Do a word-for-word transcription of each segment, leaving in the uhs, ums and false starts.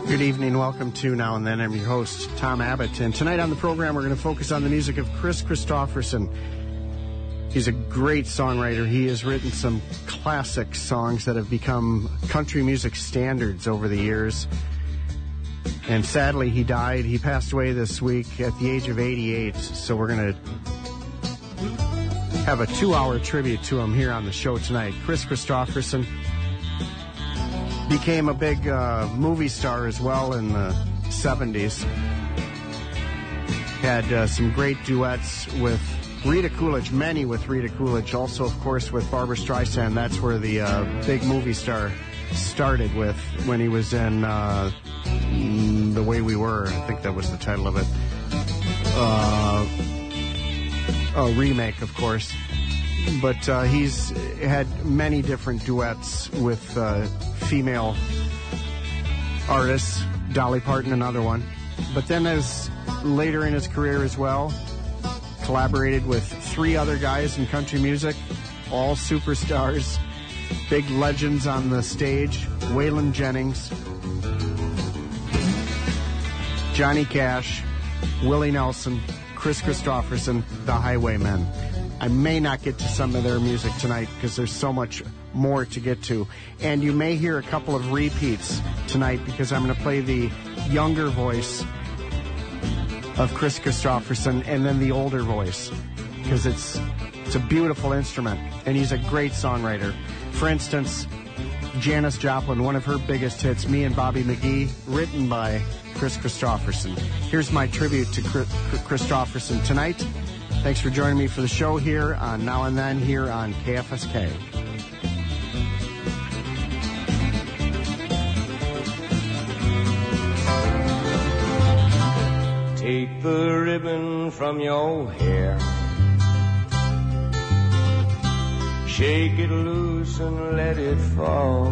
Good evening. Welcome to Now and Then. I'm your host, Tom Abbott. And tonight on the program, we're going to focus on the music of Kris Kristofferson. He's a great songwriter. He has written some classic songs that have become country music standards over the years. And sadly, he died. He passed away this week at the age of eighty-eight. So we're going to have a two-hour tribute to him here on the show tonight. Kris Kristofferson became a big uh, movie star as well in the seventies. Had uh, some great duets with Rita Coolidge, many with Rita Coolidge, also, of course, with Barbra Streisand. That's where the uh, big movie star started with when he was in uh, The Way We Were. I think that was the title of it. Uh, a remake, of course. But uh, he's had many different duets with uh, female artists, Dolly Parton, another one. But then as later in his career as well, collaborated with three other guys in country music, all superstars, big legends on the stage: Waylon Jennings, Johnny Cash, Willie Nelson, Kris Kristofferson, the Highwaymen. I may not get to some of their music tonight because there's so much more to get to. And you may hear a couple of repeats tonight because I'm going to play the younger voice of Kris Kristofferson and then the older voice because it's it's a beautiful instrument and he's a great songwriter. For instance, Janis Joplin, one of her biggest hits, Me and Bobby McGee, written by Kris Kristofferson. Here's my tribute to Kristofferson tonight. Thanks for joining me for the show here on Now and Then here on K F S K. Take the ribbon from your hair, shake it loose and let it fall,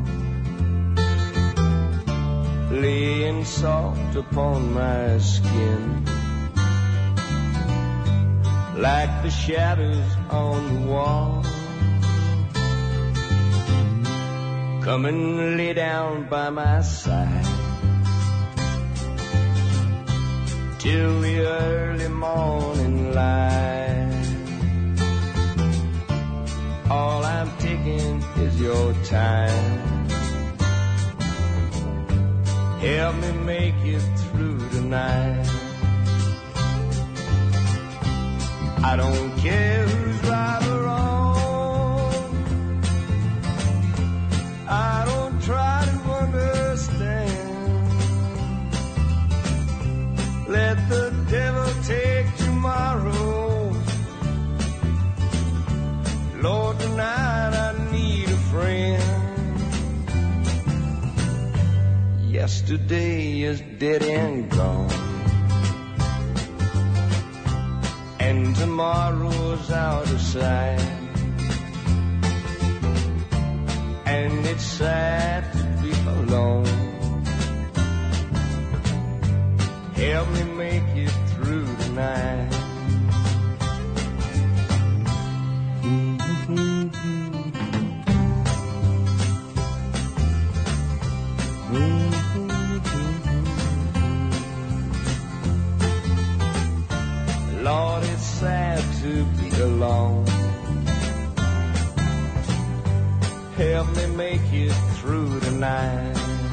laying soft upon my skin, like the shadows on the wall. Come and lay down by my side till the early morning light. All I'm taking is your time. Help me make it through tonight. I don't care who's right or wrong. I don't try to understand. Let the devil take tomorrow. Lord, tonight I need a friend. Yesterday is dead and gone, and tomorrow's out of sight. And it's sad to be alone. Help me make it through tonight. Lord, it's sad to be alone. Help me make it through tonight.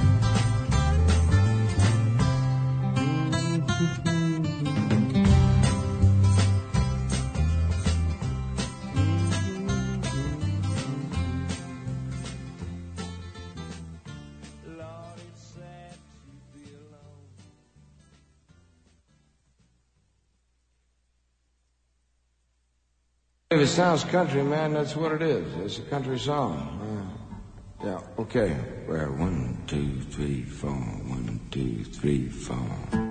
If it sounds country, man, that's what it is. It's a country song. Uh, yeah, okay. Well, one, two, three, four. One, two, three, four.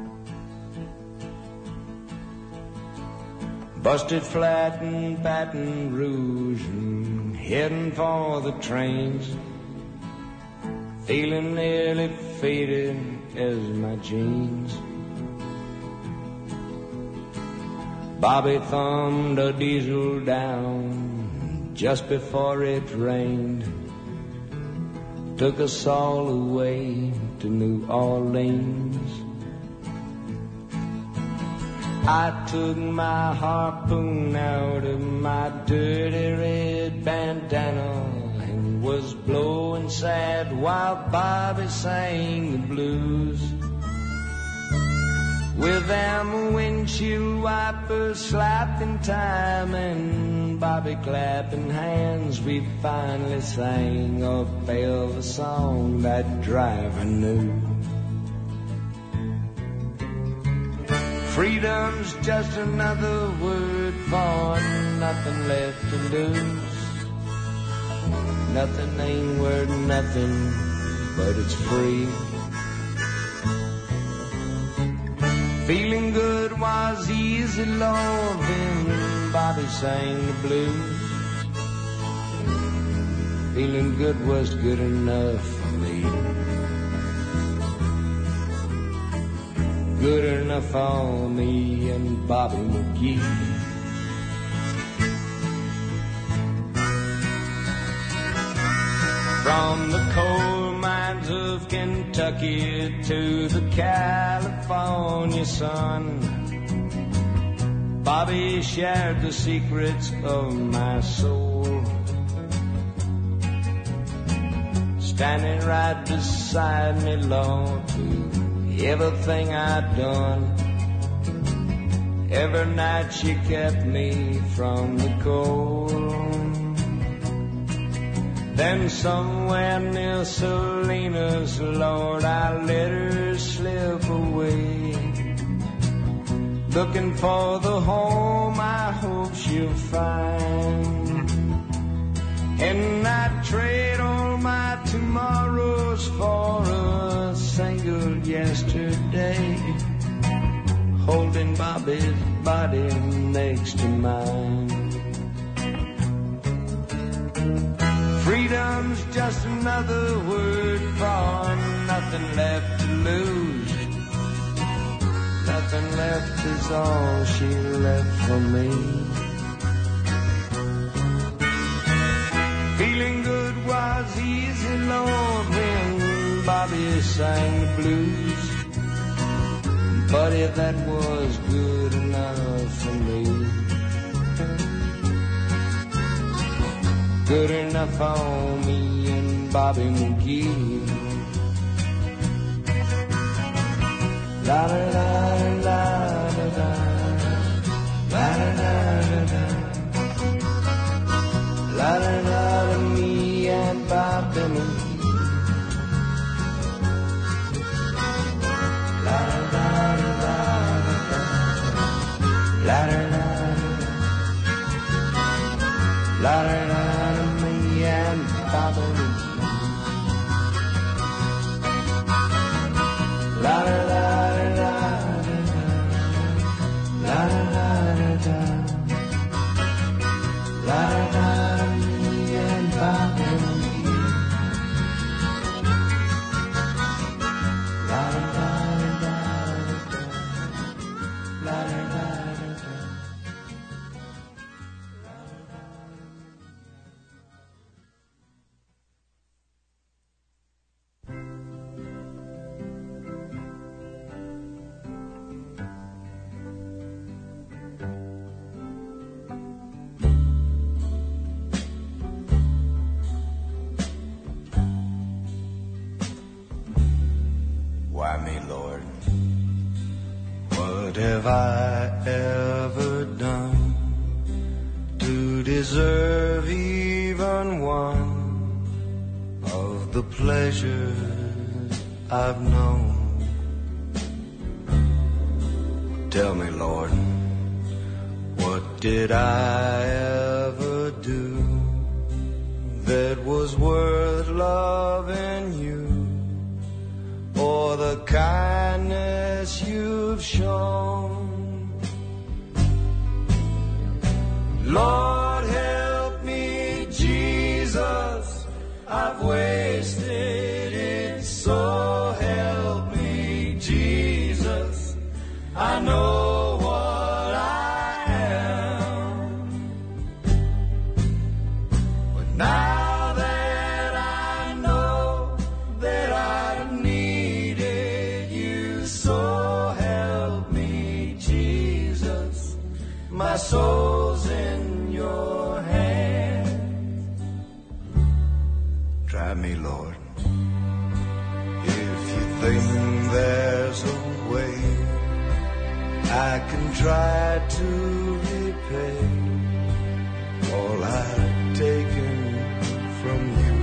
Busted flat in Baton Rouge and heading for the trains, feeling nearly faded as my jeans. Bobby thumbed a diesel down just before it rained. took us all away to New Orleans. I took my harpoon out of my dirty red bandana and was blowing sad while Bobby sang the blues. With them windshield wipers slapping time and Bobby clapping hands, we finally sang a velvet song that driver knew. Freedom's just another word for nothing left to lose. Nothing ain't worth nothing, but it's free. Feeling good was easy, Lord, when Bobby sang the blues. Feeling good was good enough for me. Good enough for me and Bobby McGee. From the coal mines of Kentucky to the California sun, Bobby shared the secrets of my soul. Standing right beside me, Lord, through everything I'd done. Every night she kept me from the cold. Then somewhere near Salinas, Lord, I let her slip away, looking for the home I hope she'll find. And I'd trade all my tomorrows for a single yesterday, holding Bobby's body next to mine. Freedom's just another word for nothing left to lose. Nothing left is all she left for me. Feeling good was easy, Lord, when Bobby sang the blues. But if that was good enough for me, good enough for me and Bobby McGee. La da da da da da, la da da da da, la da da da, me and Bobby McGee. La da da da da da, la da da da, la da da. La da da da da, la da da da, la da da, me and Bobby McGee. La da da da, la da da da. What have I ever done to deserve even one of the pleasures I've known? Tell me, Lord, what did I ever do that was worth loving you, or the kindness you've shown? Lord, help me, Jesus, I've wasted it, so help me, Jesus, I know what I am, but now that I know soul's in your hand. Try me, Lord, if you think there's a way I can try to repay all I've taken from you.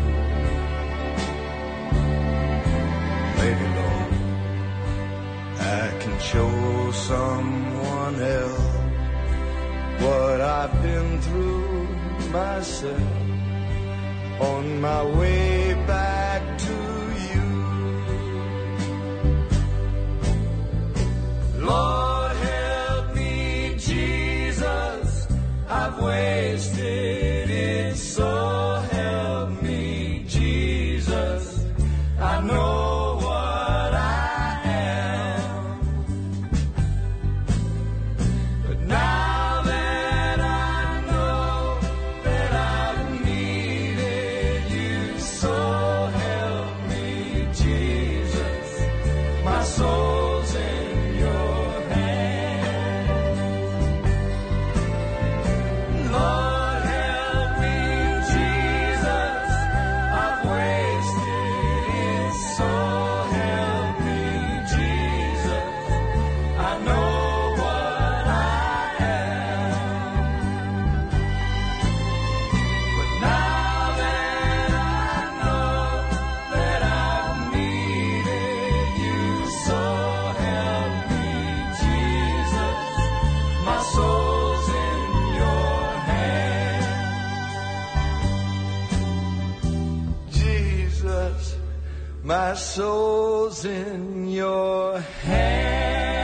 Maybe, Lord, I can show someone else what I've been through myself on my way back to you. Lord, help me, Jesus, I've wasted it, so help me, Jesus, I know what I am, but now that I know that I've needed you, so help me, Jesus, my soul's in your hand. Lord, help me, Jesus, I've wasted it, so help me, Jesus, I know what I am, but now that I know that I've needed you, so help me, Jesus, my soul's in your hand. Jesus, my soul's in your hand.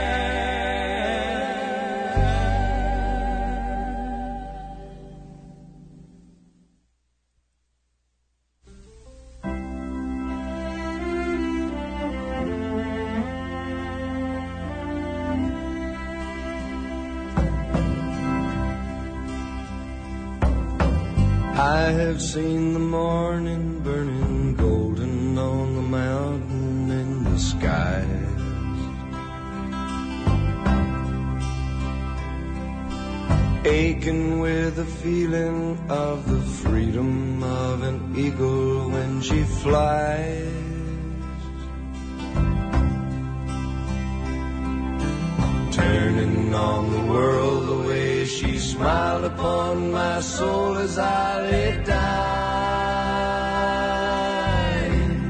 I have seen the morning burning golden on the mountain in the skies. Aching with the feeling of the freedom of an eagle when she flies. Turning on the world the way she smiled upon my soul as I lay dying.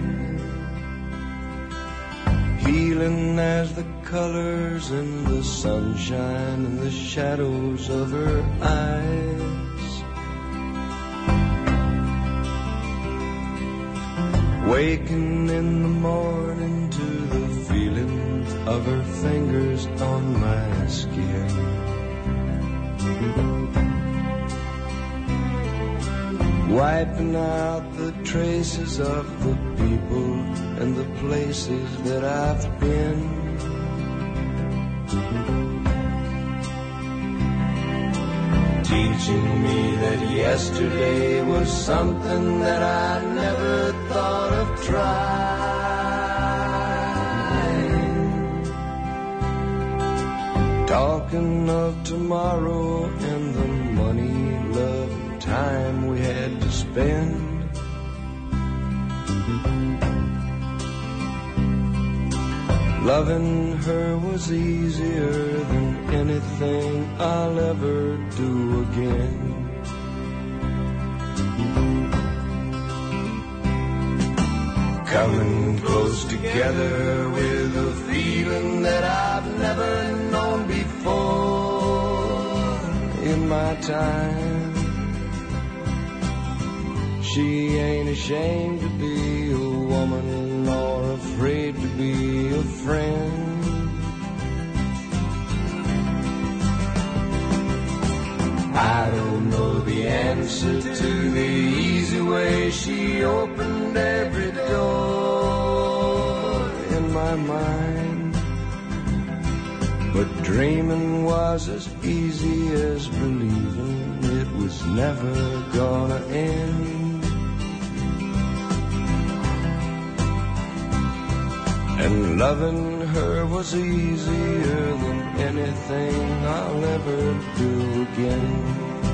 Healing as the colors in the sunshine and the shadows of her eyes. Waking in the morning to the feeling of her fingers on my skin. Wiping out the traces of the people and the places that I've been. Teaching me that yesterday was something that I never thought of trying. Talking of tomorrow and the money, love, and time we had to spend. Loving her was easier than anything I'll ever do again. Coming close together with a feeling that I've never known before in my time. She ain't ashamed to be a woman nor afraid to be a friend. I don't know the answer to the easy way she opened every door in my mind, but dreaming was as easy as believing it was never gonna end. And loving her was easier than anything I'll ever do again.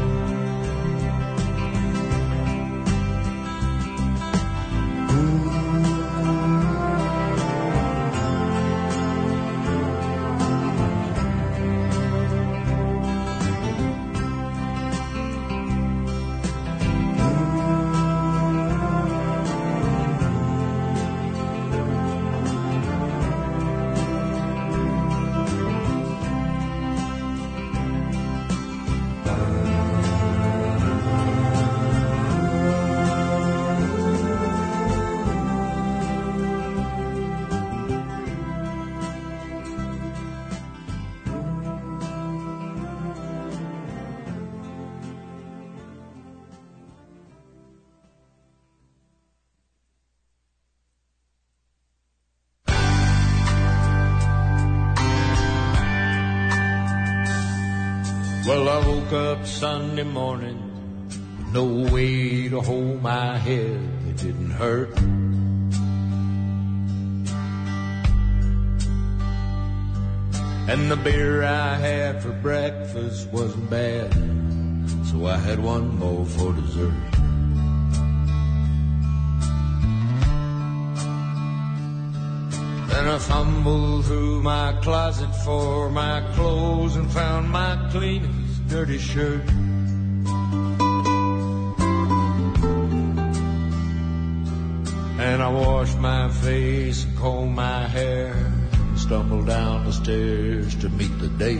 Well, I woke up Sunday morning with no way to hold my head. It didn't hurt. And the beer I had for breakfast wasn't bad, so I had one more for dessert. Then I fumbled through my closet for my clothes and found my cleanest dirty shirt. And I washed my face and combed my hair and stumbled down the stairs to meet the day.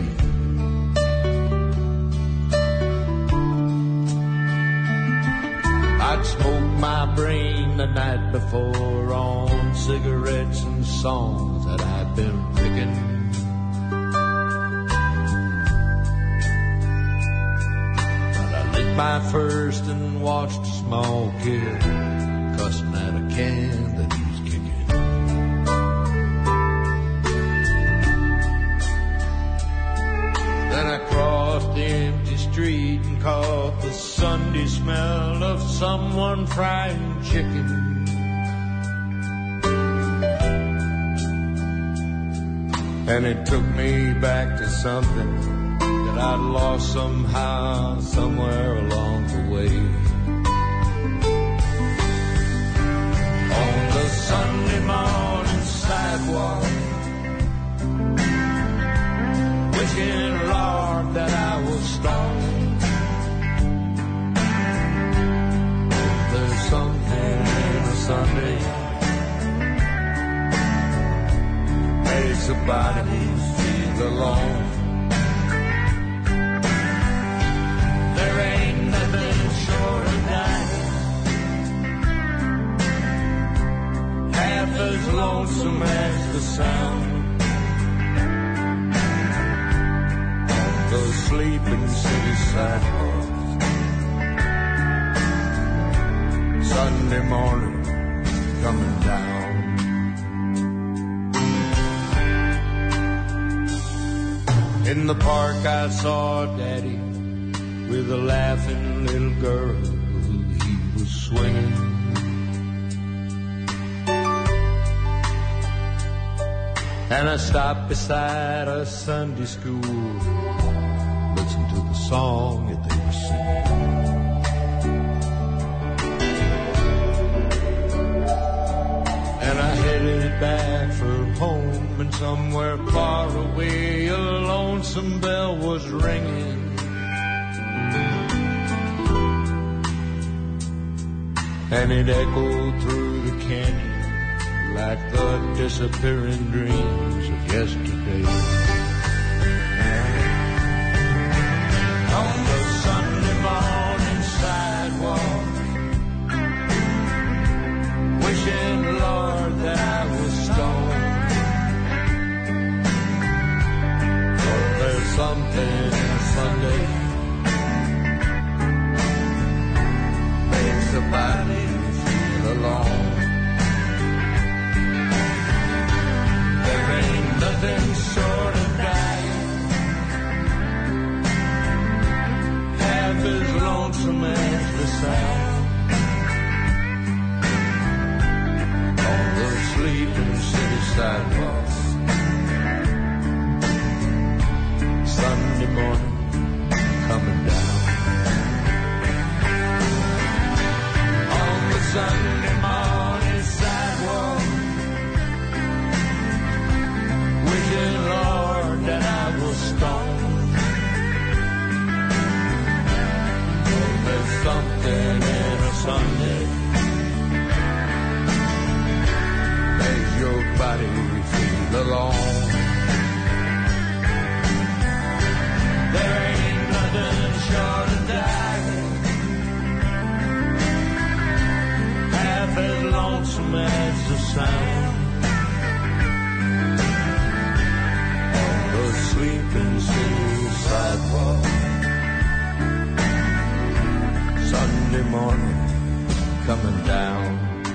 I'd smoked my brain the night before on cigarettes and songs that I'd been picking. But I lit my first and watched a small kid cussing at a can that he was kicking. Then I crossed the empty street and caught the Sunday smell of someone frying chicken. And it took me back to something that I'd lost somehow, somewhere along the way. On the Sunday morning sidewalk, wishing, Lord, that I was stoned. There's something in a Sunday makes somebody feel alone. There ain't nothing short of dying half as lonesome as the sound the sleeping city sidewalks. Sunday morning coming down. In the park I saw Daddy with a laughing little girl who he was swinging. And I stopped beside a Sunday school, listened to the song that they were singing. And I headed back for home, and somewhere far away a lonesome bell was ringing. And it echoed through the canyon like the disappearing dreams of yesterday. On the Sunday morning sidewalk, wishing, Lord, that I was stoned. But there's something Sunday makes the body feel alone. There ain't nothing short of dying half as lonesome as the sound on the sleeping city sidewalks. morning coming down. On the Sunday morning sidewalk, wishing, Lord, that I was stoned. Oh, there's something in a Sunday makes your body feel alone. There ain't nothing short of dying half as lonesome as the sound on the sleeping city sidewalk. Sunday morning coming down.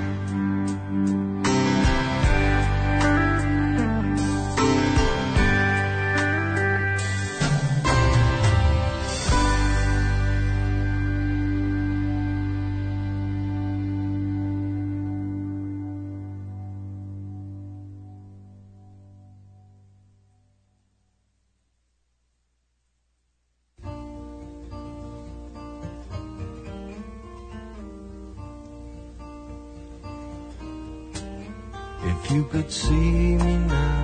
If you could see me now,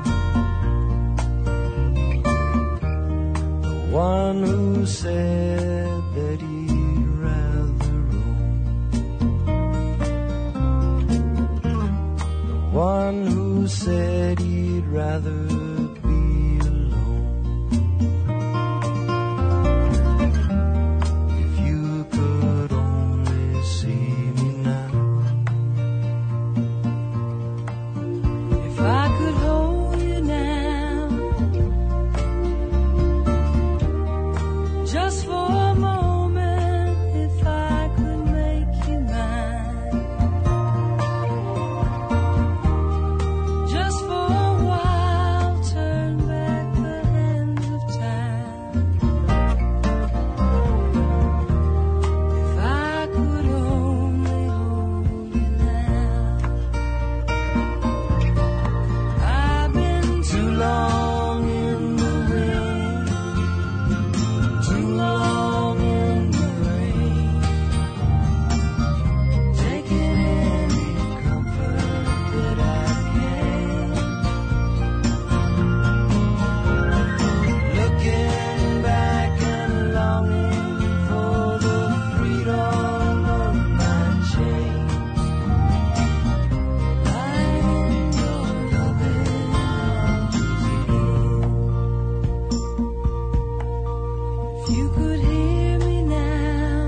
the one who said that he'd rather roam, the one who said he'd rather be alone. If you could only see me now, if I could hold you now, just for a moment, if I could make you mine, just for a while, turn back the hands of time. If I could only hold you now. I've been too long in the wind, too long in the rain, taking any comfort that I can, looking back and longing for the freedom of my chains. Lying your loving arms again. If you could hear me now,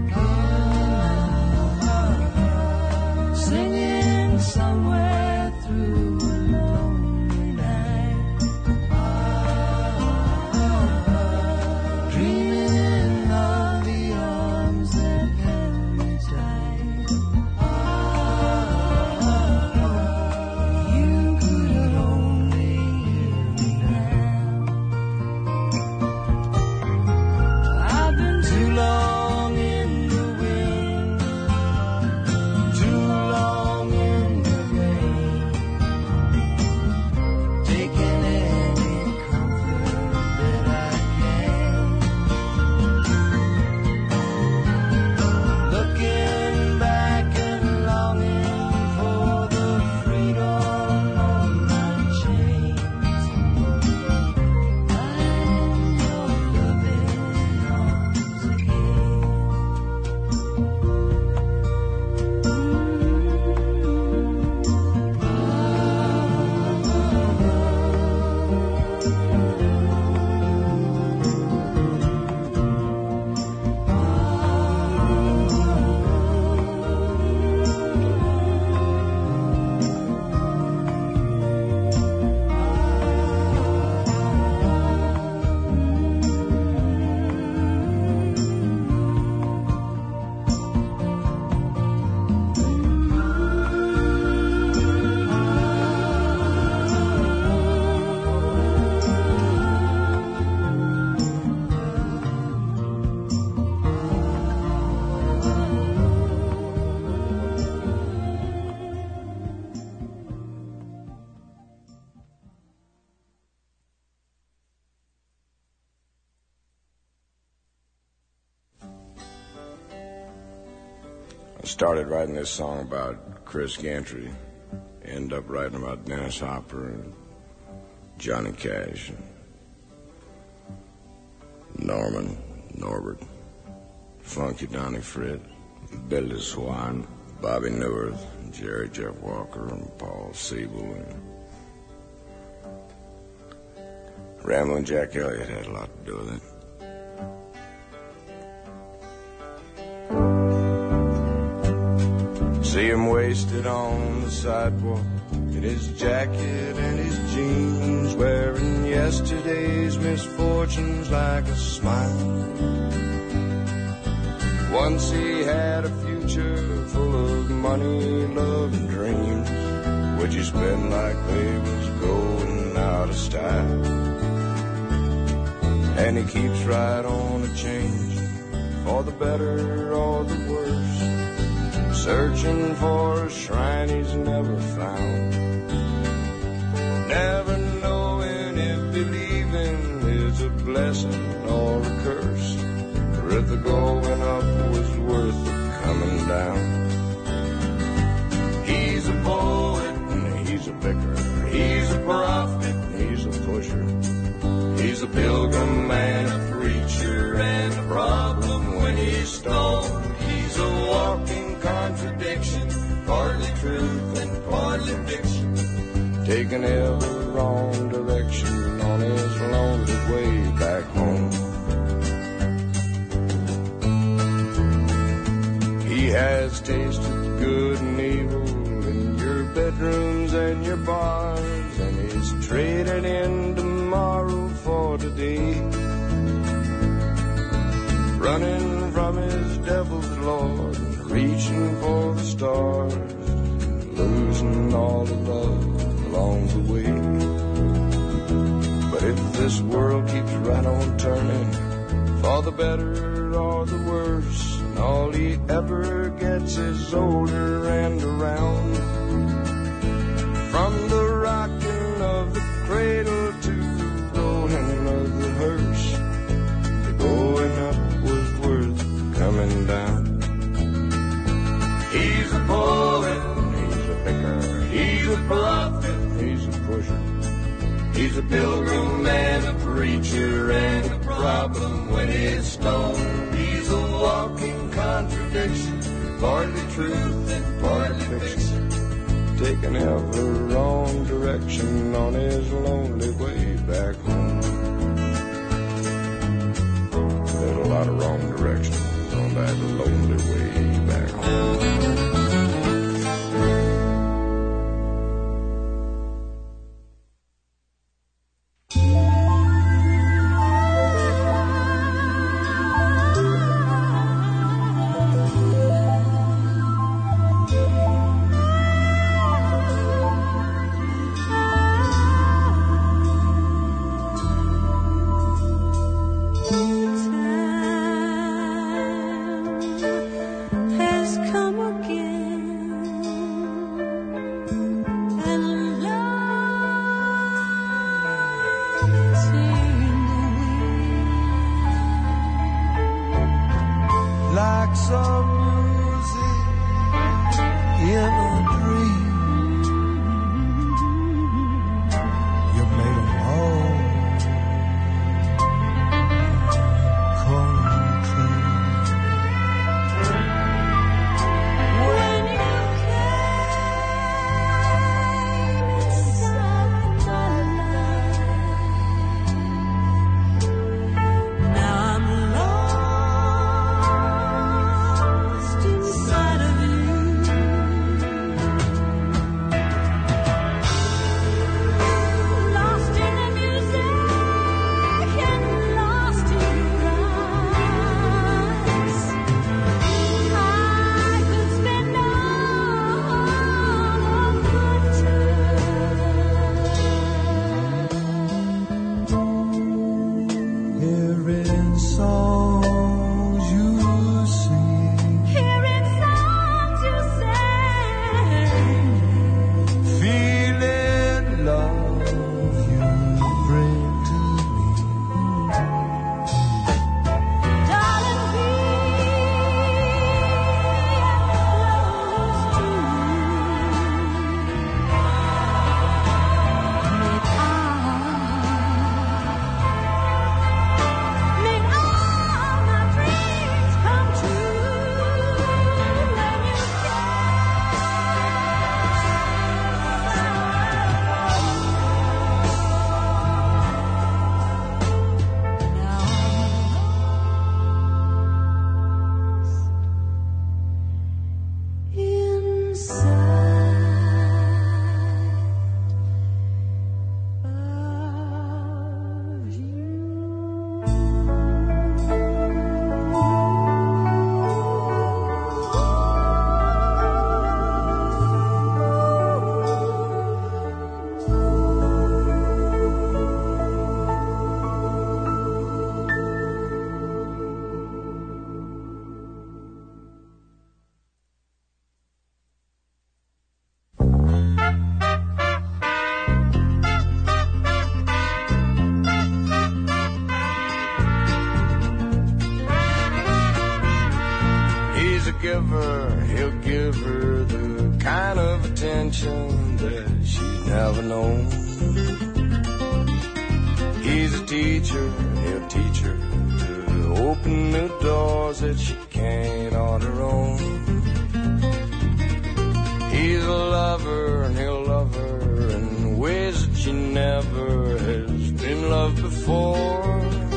singing somewhere through a lonely night, dreaming of the arms that held me tight. You could only hear me now. I've been too long in the wind, too long in the rain, I started writing this song about Chris Gantry, ended up writing about Dennis Hopper and Johnny Cash, and Norman, Norbert, Funky Donnie Fritz, Billy Swan, Bobby Newirth, Jerry Jeff Walker, and Paul Siebel, and Ramblin' Jack Elliott had a lot to do with it. See him wasted on the sidewalk in his jacket and his jeans, wearing yesterday's misfortunes like a smile. Once he had a future full of money, love, and dreams, which he spent like they was going out of style. And he keeps right on a change, for the better or the worse, searching for a shrine he's never found, never knowing if believing is a blessing or a curse, or if the going up was worth the coming down. He's a poet and he's a vicar, he's a prophet and he's a pusher, he's a pilgrim and a preacher and a problem when he's stoned. He's a walking contradiction, partly truth and partly fiction, taking every wrong direction on his lonely way back home. He has tasted good and evil in your bedrooms and your bars, and he's traded in tomorrow for today, running from his devil's lord, reaching for the stars, losing all the love along the way. But if this world keeps right on turning, for the better or the worse, and all he ever gets is older and around, from the rocking of the cradle to the rolling of the hearse, the going up was worth coming down. He's a poet, he's a vicar, he's a prophet, he's a pusher, he's a pilgrim and a preacher and a problem when he's stoned. He's a walking contradiction, partly truth and partly fiction, taking every wrong direction on his lonely way back home. There's a lot of wrong directions on that lonely way back home. Time has come affection that she's never known. He's a teacher, and he'll teach her to open new doors that she can't on her own. He's a lover, and he'll love her in ways that she never has been loved before.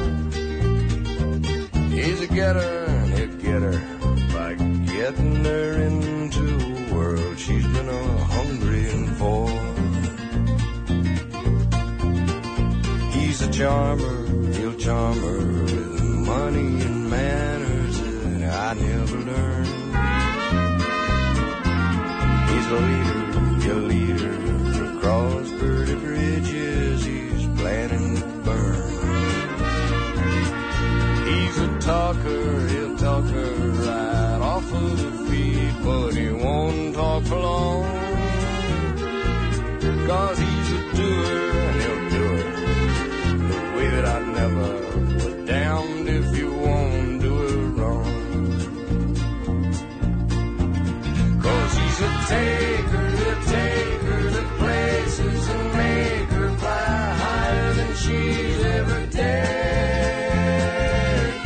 He's a getter, and he'll get her by getting her into a world she's been a hungering for. He's a charmer, he'll charm her with money and manners that I never learned. He's a leader, he'll lead her across pretty bridges he's planning to burn. He's a talker, he'll talk her right off of her feet, but he won't talk for long. Cause he's a doer, and he'll do it the way that I never was damned if you won't do it wrong. Cause he's a taker, he'll take her to places and make her fly higher than she's ever dared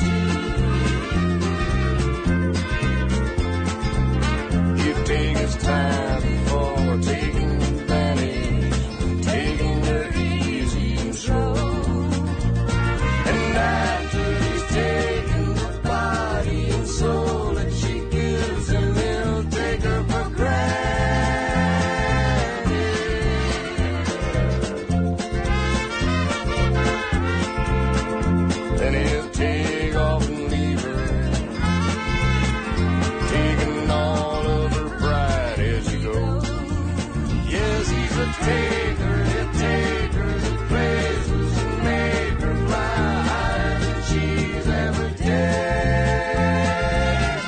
to. He'll take his time for taking advantage, taking her easy and slow. And after he's taken the body and soul that she gives him, he'll take her for granted. Then he'll take off and leave her, taking all of her pride as he goes. Yes, he's a taker, he'll take her to places and make her fly higher than she's ever dared.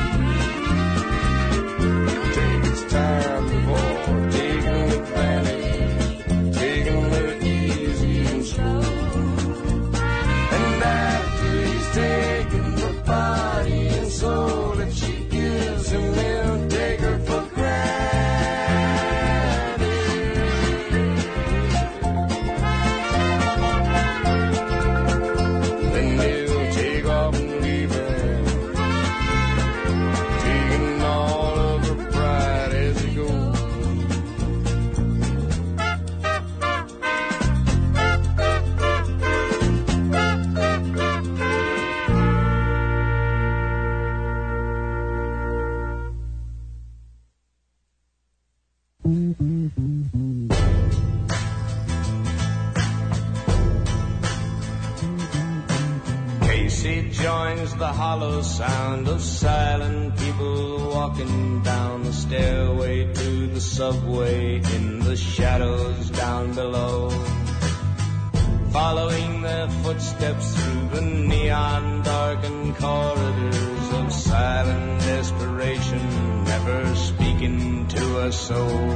Take his time before taking advantage, taking her easy and slow. And after he's taken the body and soul that she gives him, he'll take her for granted. Then he'll take off and leave her, taking all of her pride as he goes. Casey joins the hollow sound of silent people walking down the stairway to the subway in the shadows down below. Following their footsteps through the neon darkened corridors of silent desperation, never speaking to a soul.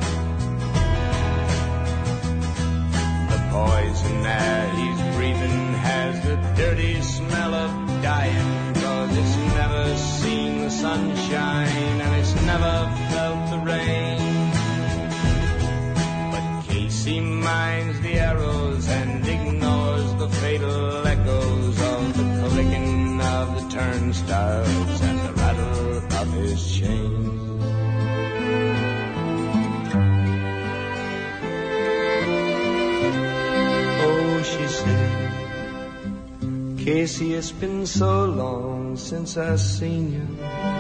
The poison that he's breathing has the dirty smell of dying, cause it's never seen the sunshine and it's never felt the rain. But Casey minds the arrows and ignores the fatal echoes of the clicking of the turnstiles and the rattle of his chains. Oh, she said, Casey, it's been so long since I've seen you.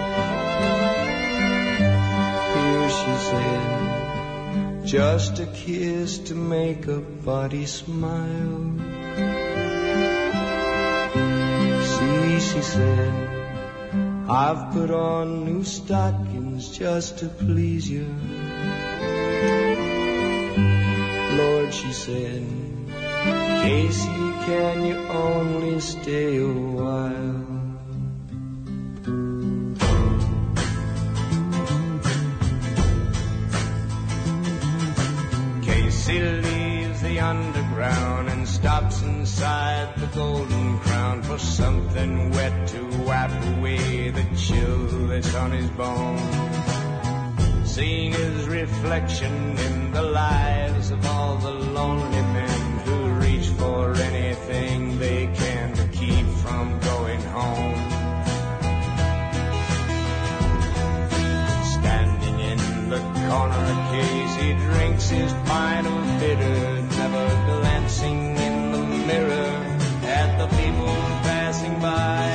Here, she said, just a kiss to make a body smile. See, she said, I've put on new stockings just to please you. Lord, she said, Casey, can you only stay a while? Casey leaves the underground and stops inside the Golden Crown for something wet to wipe away the chill that's on his bones. seen his reflection in the lives of all the lonely men who reach for anything they can to keep from going home. Standing in the corner case, he drinks his pint of bitter, never glancing in the mirror at the people passing by.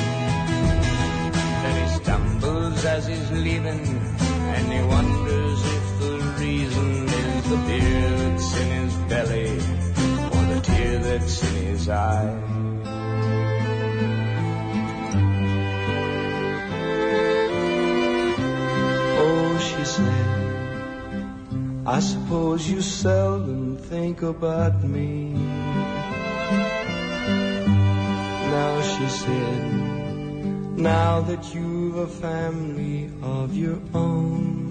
Then he stumbles as he's leaving, and he wonders if the reason is the beer that's in his belly or the tear that's in his eye. Oh, she said, I suppose you seldom think about me. Now she said, now that you've a family of your own.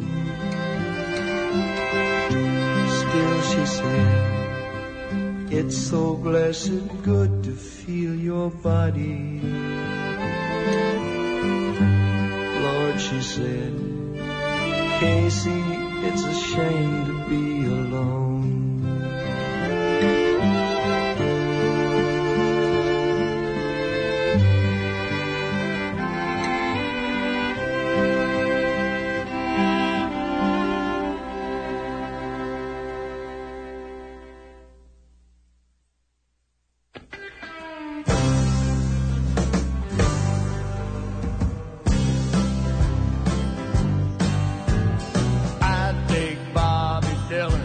Still she said, it's so blessed good to feel your body. Lord, she said, Casey, it's a shame to be alone. Dylan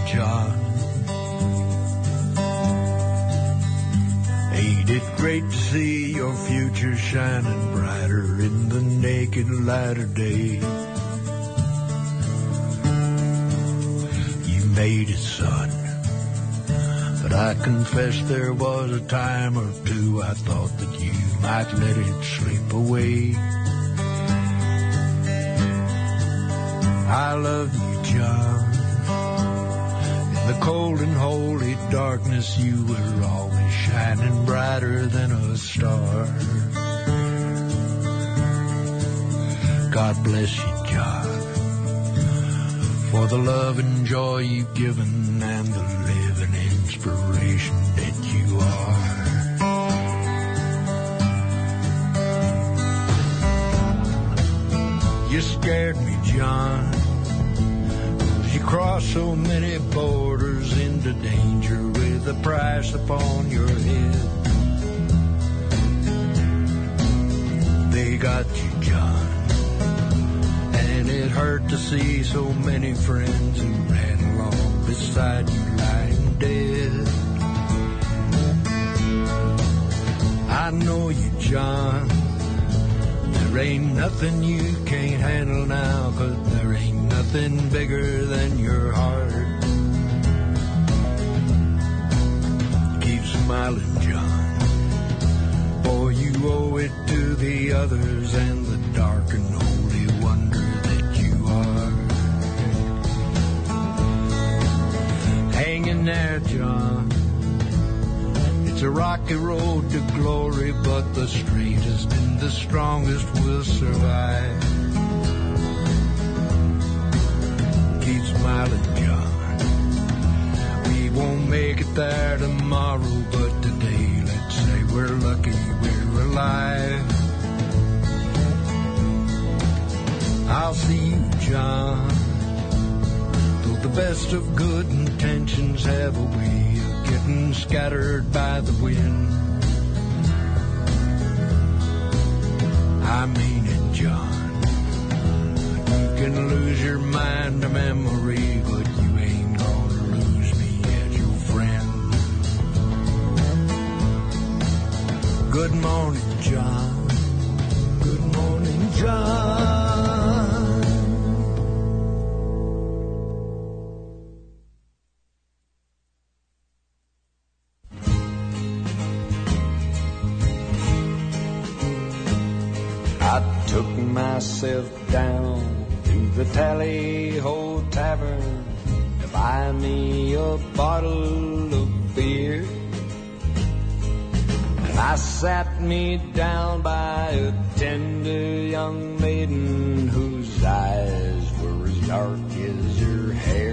John. Ain't it great to see your future shining brighter in the naked light of day? You made it, son, but I confess there was a time or two I thought that you might let it slip away. I love you, John. In the cold and holy darkness, you were always shining brighter than a star. God bless you, John, for the love and joy you've given and the living inspiration that you are. You scared me, John. You crossed so many borders into danger with a price upon your head. They got you, John, and it hurt to see so many friends who ran along beside you lying dead. I know you, John. There ain't nothing you can't handle now, 'cause there ain't nothing bigger than your heart. Keep smiling, John, for you owe it to the others and the dark and holy wonder that you are. Hang in there, John. It's a rocky road to glory, but the straightest and the strongest will survive. Keep smiling, John. We won't make it there tomorrow, but today, let's say we're lucky we're alive. I'll see you, John, though the best of good intentions have a way of getting scattered by the wind. I mean it, John. You can lose your mind to memory, but you ain't gonna lose me as your friend. Good morning, John. Good morning, John. I took myself down to the Tally-Ho Tavern to buy me a bottle of beer. And I sat me down by a tender young maiden whose eyes were as dark as her hair.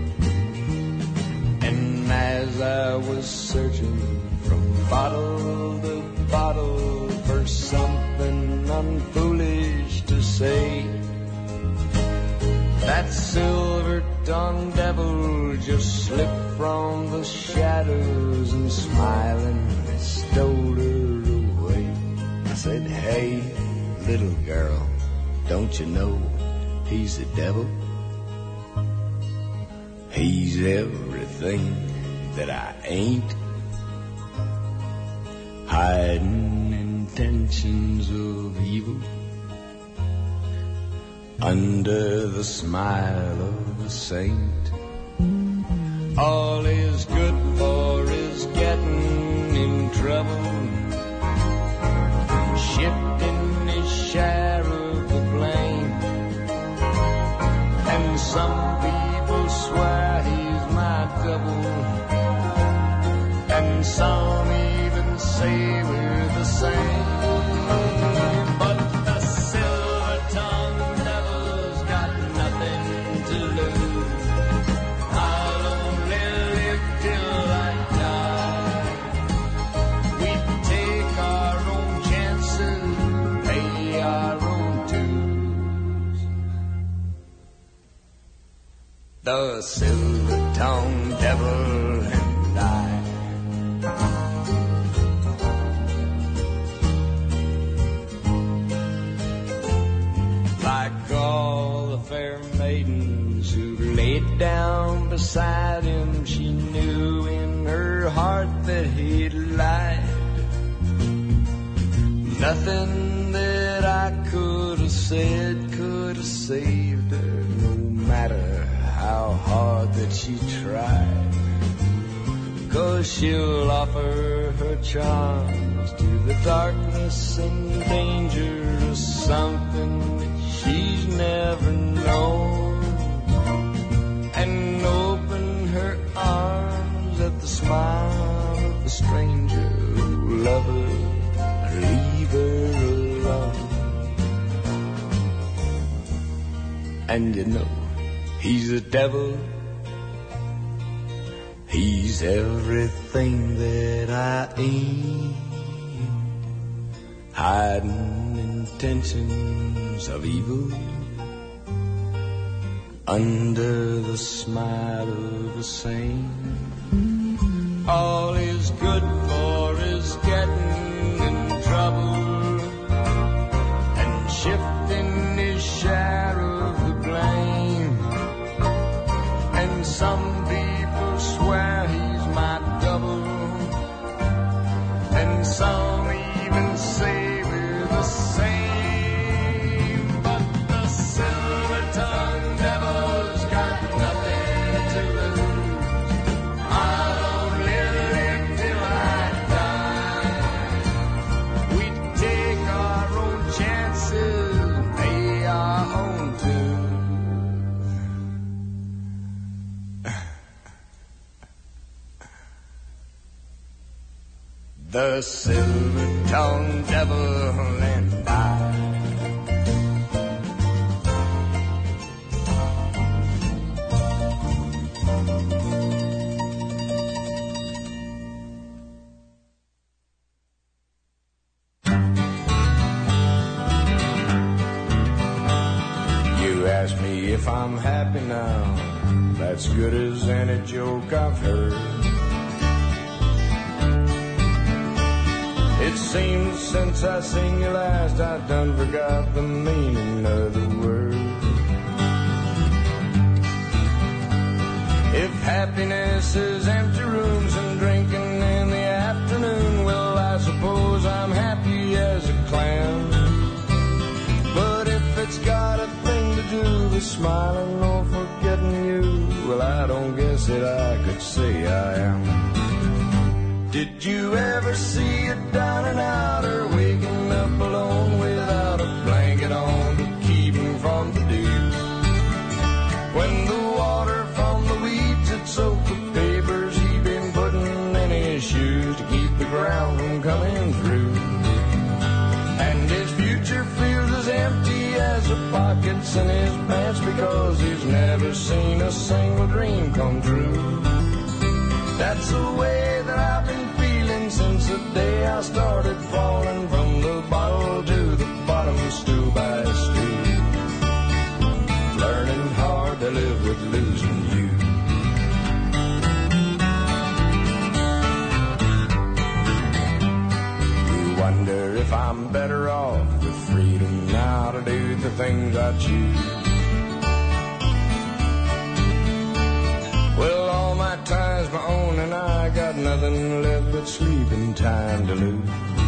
And as I was searching from bottle to bottle for something unfoolish to say, that silver-tongued devil just slipped from the shadows and smiling stole her away. I said, hey, little girl, don't you know he's the devil? He's everything that I ain't, hiding intentions of evil under the smile of a saint. All is good for is getting in trouble, shifting his share of the blame. And some people swear he's my double, and some even say we're the same. But the silver-tongued devil's got nothing to lose. I'll only live till I die. We take our own chances, pay our own dues. The silver-tongued devil and I. Like all the fair maidens who laid down beside him, she knew in her heart that he'd lied. Nothing that I could have said could have saved her, no matter how hard that she tried. 'Cause she'll offer her charms to the darkness and danger of something that she's never known, and open her arms at the smile of the stranger who love her, leave her alone. And you know, he's a devil. He's everything that I ain't, hiding intentions of evil under the smile of a saint. All is good for is getting in trouble and shifting his share of the blame. And some people swear he's my double, and some even say we're the same. But the silver-tongued devil's got nothing to lose. I'll only live till I die. We take our own chances, pay our own dues. The silver-tongued devil and I. You ask me if I'm happy now, that's good as any joke I've heard. It seems since I seen you last, I done forgot the meaning of the word. If happiness is empty rooms and drinking in the afternoon, well, I suppose I'm happy as a clam. But if it's got a thing to do with smiling or forgetting you, well, I don't guess that I could say I am. Did you ever see a down and outer waking up alone without a blanket on to keep him from the dew? When the water from the weeds had soaked the papers he'd been putting in his shoes to keep the ground from coming through. And his future feels as empty as the pockets in his pants because he's never seen a single dream come true. That's the way that I've been feeling since the day I started falling from the bottle to the bottom, stool by stool, learning hard to live with losing you. You wonder if I'm better off with freedom now to do the things I choose. Well, all my time's my own and I got nothing left but sleeping time to lose.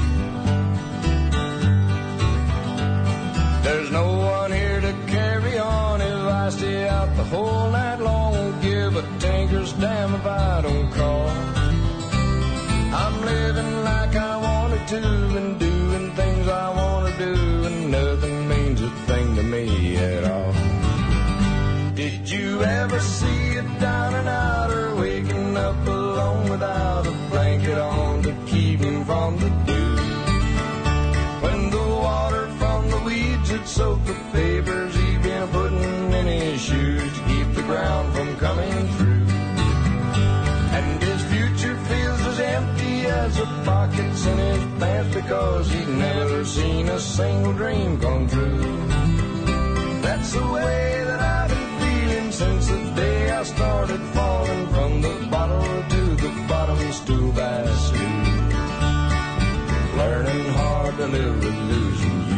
There's no one here to carry on if I stay out the whole night long. Won't give a tinker's damn if I don't call. I'm living like I wanted to and doing things I want to do, and nothing means a thing to me at all. Did you ever see a down and outer waking up alone without a blanket on to keep him from the dew? When the water from the weeds had soaked the papers he'd been putting in his shoes to keep the ground from coming through. And his future feels as empty as the pockets in his pants because he'd never seen a single dream come true. That's the way that I've been feeling since the day I started falling from the bottle to the bottom, stool by stool, learning hard to live with losing you.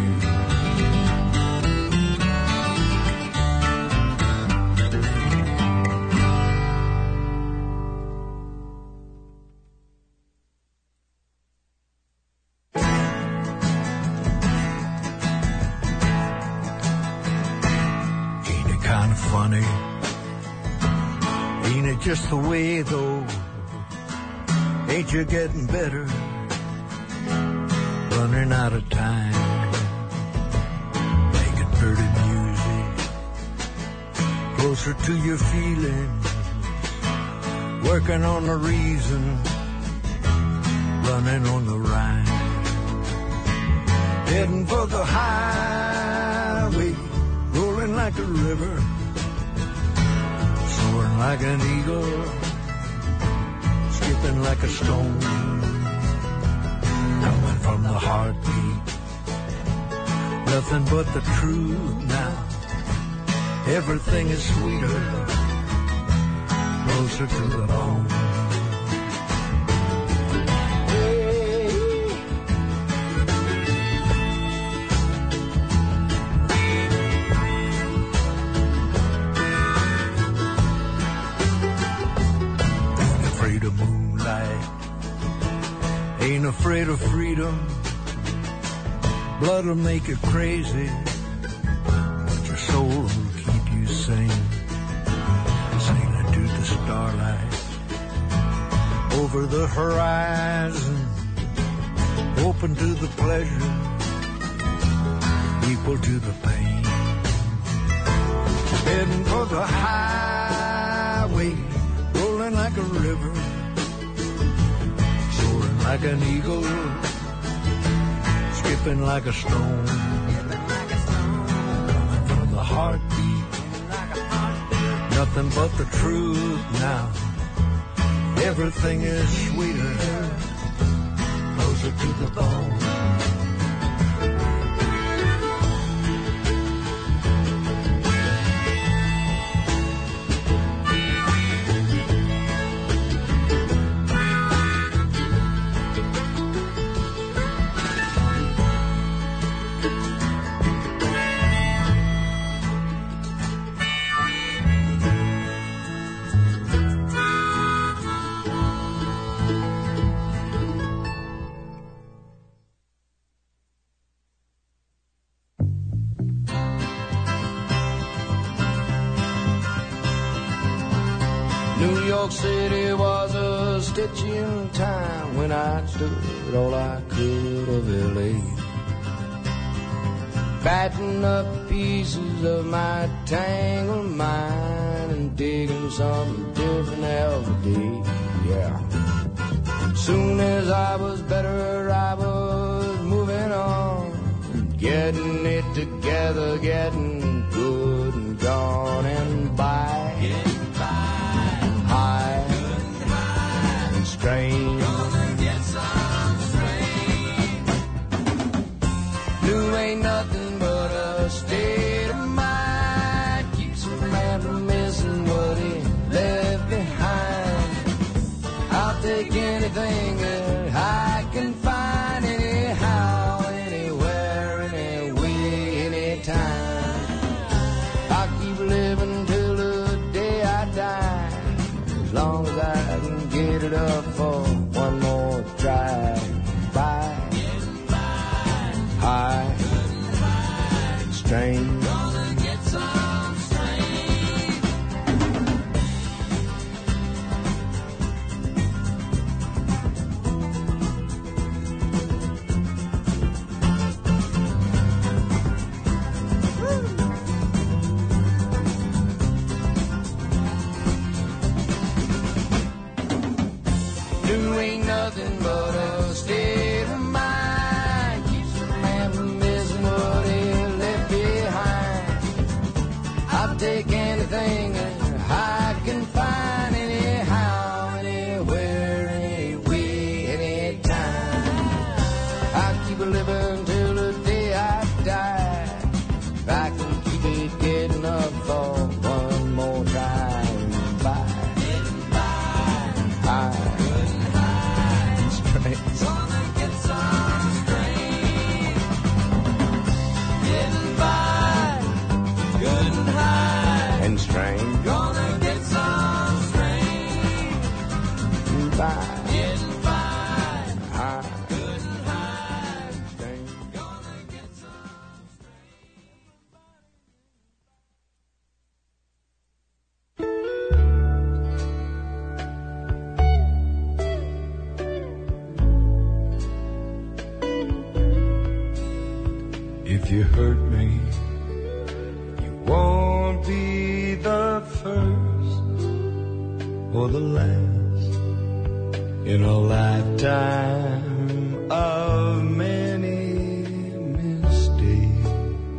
funny. Ain't it just the way though? Ain't you getting better? Running out of time, making dirty music, closer to your feelings, working on the reason, running on the rhyme, heading for the highway, rolling like a river, soaring like an eagle, skipping like a stone, coming from the heartbeat, nothing but the truth now. Everything is sweeter, closer to the bone. Ain't afraid of moonlight, ain't afraid of freedom. Blood'll make you crazy, but your soul will keep you sane. Sailing to the starlight, over the horizon, open to the pleasure, equal to the pain. Heading for the highway, rolling like a river, soaring like an eagle, skipping like a stone, coming from the heartbeat, nothing but the truth now. Everything is sweeter, closer to the bone. New York City was a stitch in time when I stood all I could of L A, batting up pieces of my tangled mind and digging something different every day. Yeah. Soon as I was better, I was moving on, getting it together, getting good and gone and by. High and strange. Gonna get some strange. New ain't nothing but a state of mind. Keeps a man from missing what he left behind. I'll take anything that I can find, anyhow, anywhere, any way, anytime. I'll keep living till the day I die, as long as I can get it up for one more try. By, high, strange. Gonna get some strange. New ain't nothing but a state of mind. Keeps a man from missing what he left behind. I'll take anything that I can find, anyhow, anywhere, any way, anytime. I'll keep living till the day I die. If I can keep it getting up for one more time. By, high. Gonna get some strange. Getting by, good and high. And strange. Gonna get some strange. By, getting by, high. Good and high. And strange. if you hurt me, you won't be the first or the last in a lifetime of many mistakes.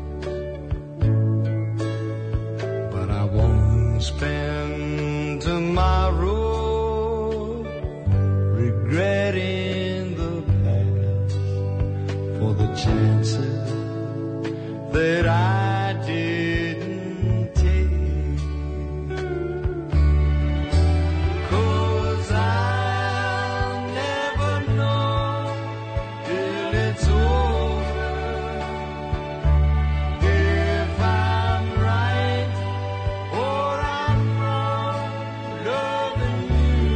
But I won't spend tomorrow regretting the past for the chances that I didn't take. 'Cause I'll never know till it's over if I'm right or I'm wrong loving you.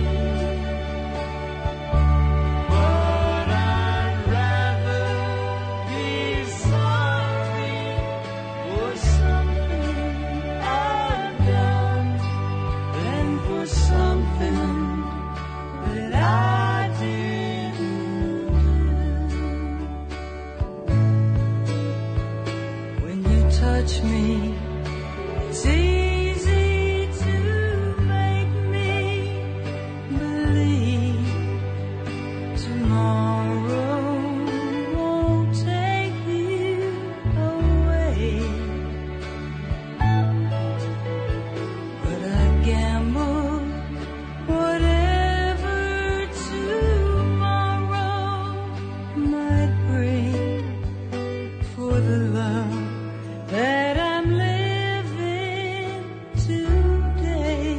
But I'd rather be sorry for something I've done than for something that I didn't do. When you touch me, it's easy to make me believe tomorrow won't take you away. But I gamble whatever tomorrow might bring for the love that I'm living today.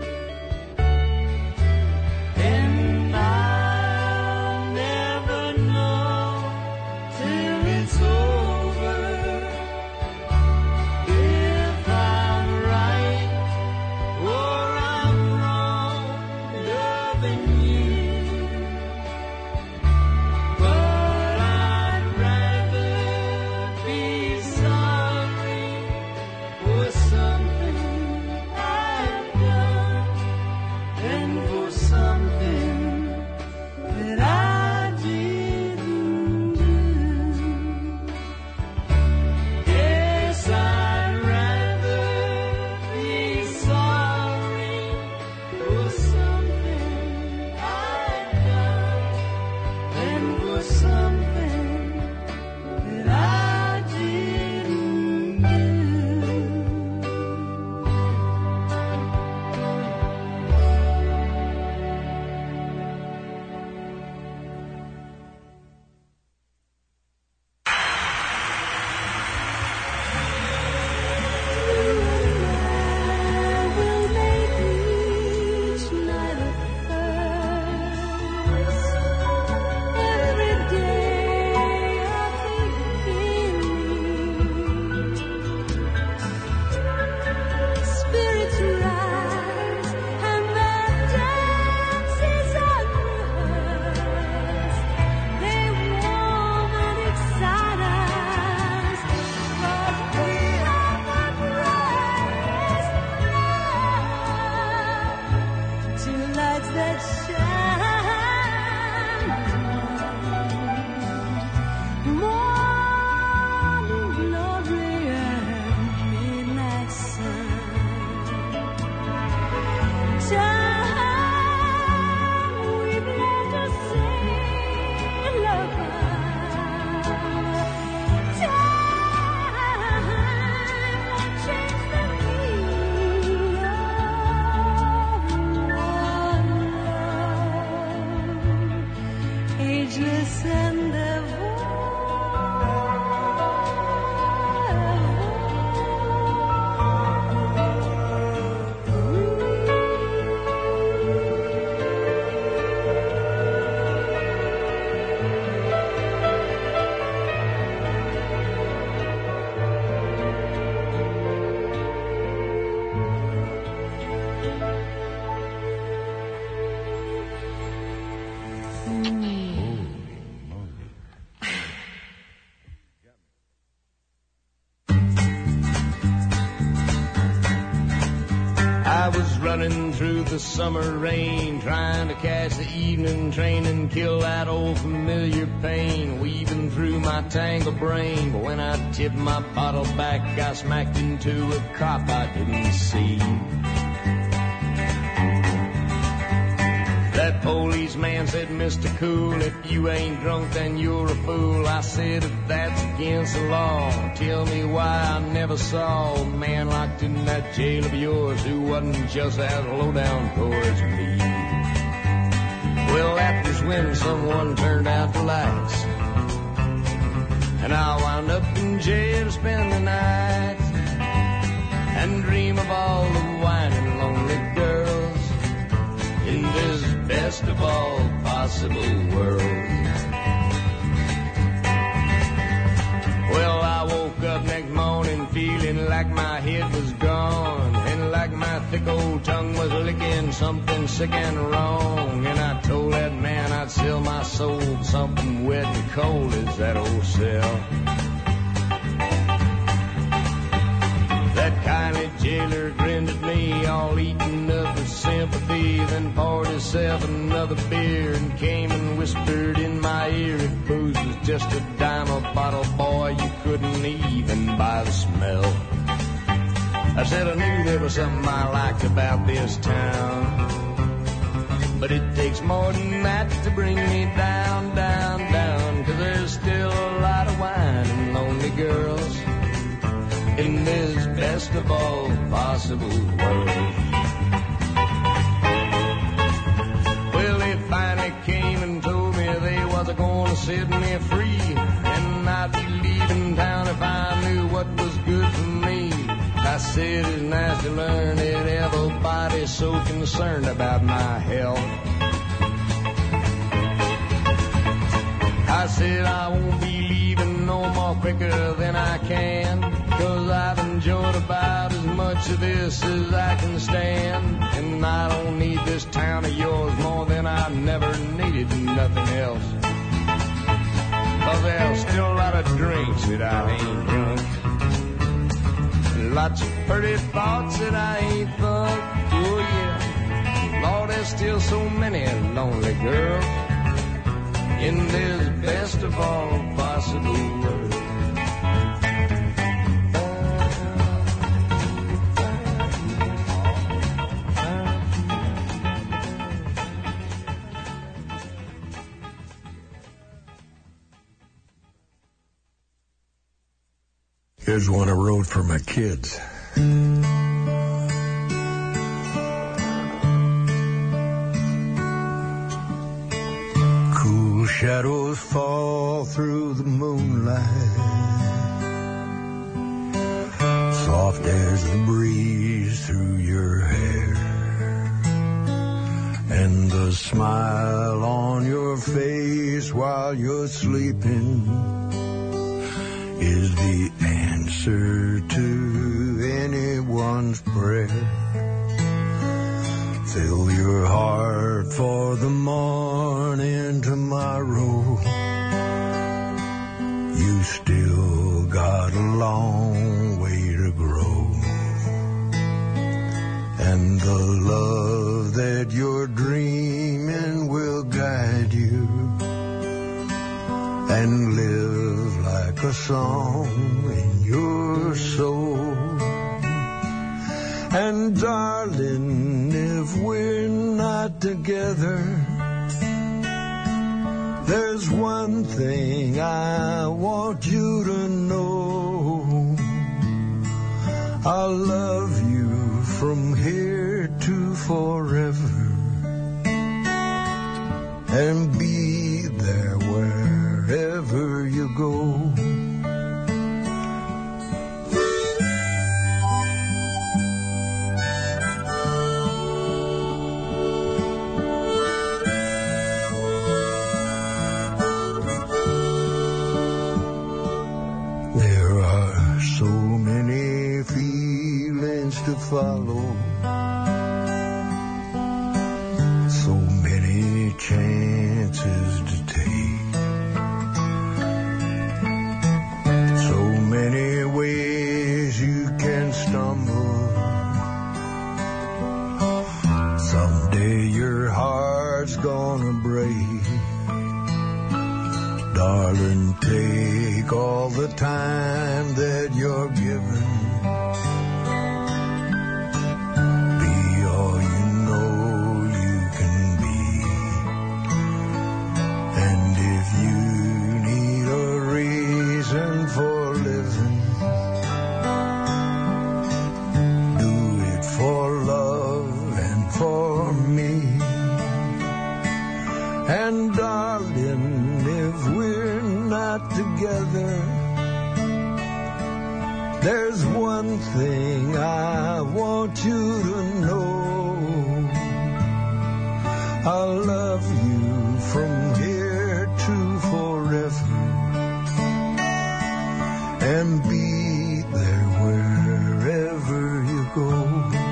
And I'll never know till it's over if I'm right or I'm wrong loving you. But I'd rather be sorry for something I've done than for something that I didn't do. Yes, I'd rather be sorry for something I've done than for something that I didn't do. I will make each night a first. Every day I think in you. Spirits rise and their dances are rehearsed. They warm and excite us, 'cause we have the brightest love. Two lights that shine, morning glory and midnight sun. Time we've learned to sail above. Time that changed the meaning of one love. Ageless and I was running through the summer rain, trying to catch the evening train and kill that old familiar pain, weaving through my my tangled brain. But when I tipped my bottle back, I smacked into a cop I didn't see. That policeman said, Mister Cool, if you ain't drunk, then you're a fool. I said, if that's against the law, tell me why I never saw a man locked in that jail of yours who wasn't just as low down towards me. Well, that was when someone turned out the lights, and I wound up in jail to spend the night and dream of all the whining lonely girls in this best of all possible worlds. Well, I woke up next morning feeling like my head was gone, and like my thick old tongue was licking something sick and wrong. And I told that man I'd sell my soul for something wet and cold as that old cell. That kindly jailer grinned at me, all eaten up with sympathy, then poured himself another beer and came and whispered in my ear, if booze was just a dime a bottle, boy, you couldn't even buy the smell. I said I knew there was something I liked about this town, but it takes more than that to bring me down, down, down, 'cause there's still a lot of wine and lonely girls in this best of all possible worlds. Well, they finally came and told me they wasn't going to set me free, and I'd be leaving town if I knew what was good for me. I said it's nice to learn that everybody's so concerned about my health. I said I won't be leaving no more quicker than I can, 'cause I've enjoyed about as much of this as I can stand. And I don't need this town of yours more than I never needed nothing else. 'Cause there's still a lot of drinks that I ain't drunk, lots of pretty thoughts that I ain't thought. Oh yeah, Lord, there's still so many lonely girls in this best of all possible worlds. Here's one I wrote for my kids. Cool shadows fall through the moonlight, soft as the breeze through your hair, and the smile on your face while you're sleeping is the answer to anyone's prayer. Fill your heart for the morning tomorrow. You still got a long way to grow, and the love that you're dreaming will guide you and live like a song in your soul. And darling, if we're not together, there's one thing I want you to know. I'll love you from here to forever, and be there wherever you go. To follow, so many chances to take, so many ways you can stumble. Someday your heart's gonna break, darling. then take all the time that you're given. Be all you know you can be. And if you need a reason for living, do it for love and for me. And darling, if we're not together, there's one thing I want you to know. I'll love you from here to forever and be there wherever you go.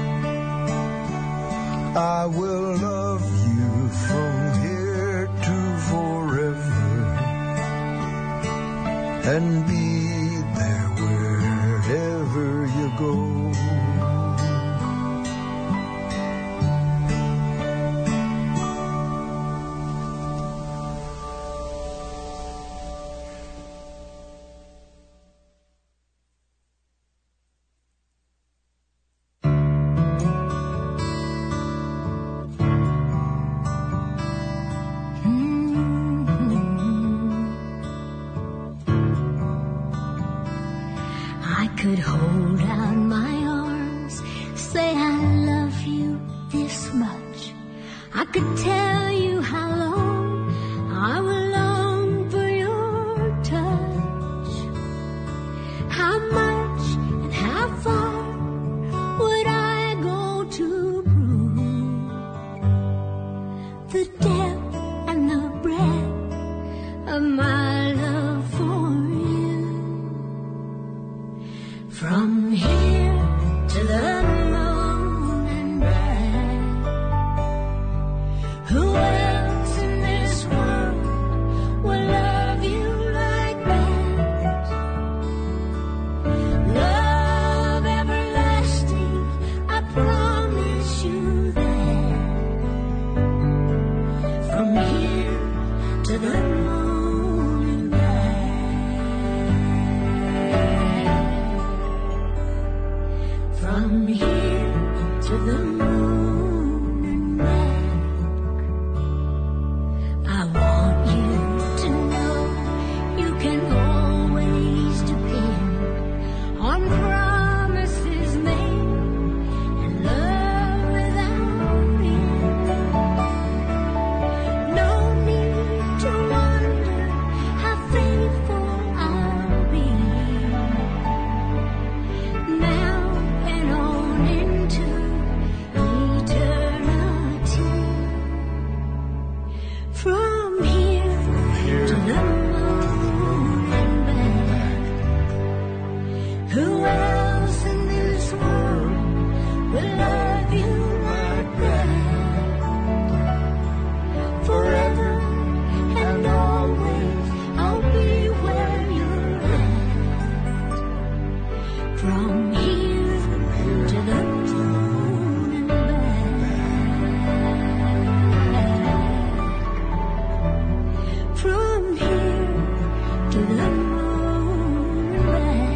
I will love you from here to forever and be there wherever you go. Could hold out my arms, say I love you this much. I could tell you how long I will long for your touch. How much and how far would I go to prove the depth and the breadth of my love for you? From here to the moon and back, who else in this world will love you like that? Love everlasting, I promise you that. From here to the moon and back. From here to the moon and back, I want you to know you can always depend on promises made and love without end. No need to wonder how faithful I'll be now and on into eternity. From here, to the moon and back, who else in this world will love you like that? Forever and always, I'll be where you're at. From here to the moon and back. From here to the moon and back.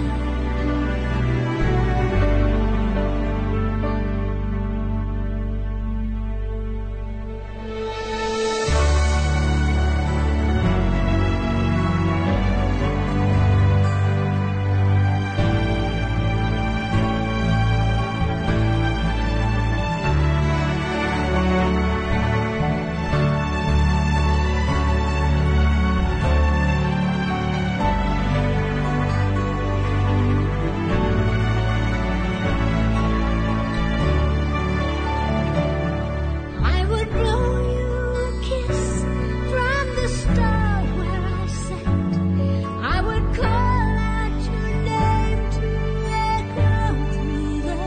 I would blow you a kiss from the star where I sat. I would call out your name to echo through the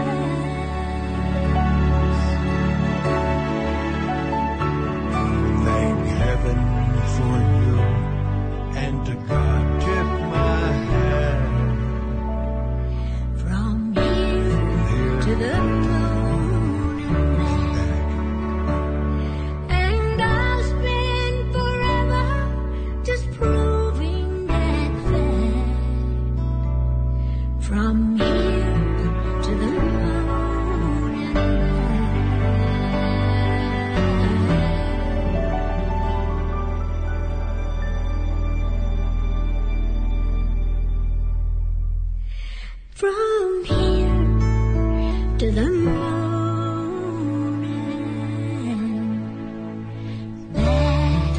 lands. Thank heaven for you, and to God tip my hat. From here to the moon and back. And I'll spend forever just proving from here to the moon and back.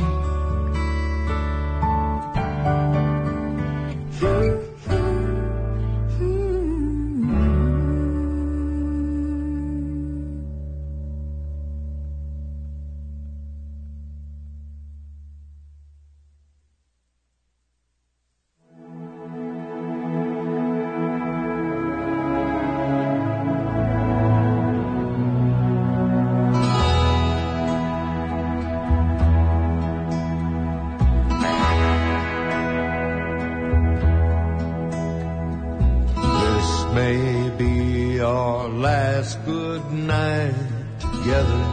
May be our last good night together.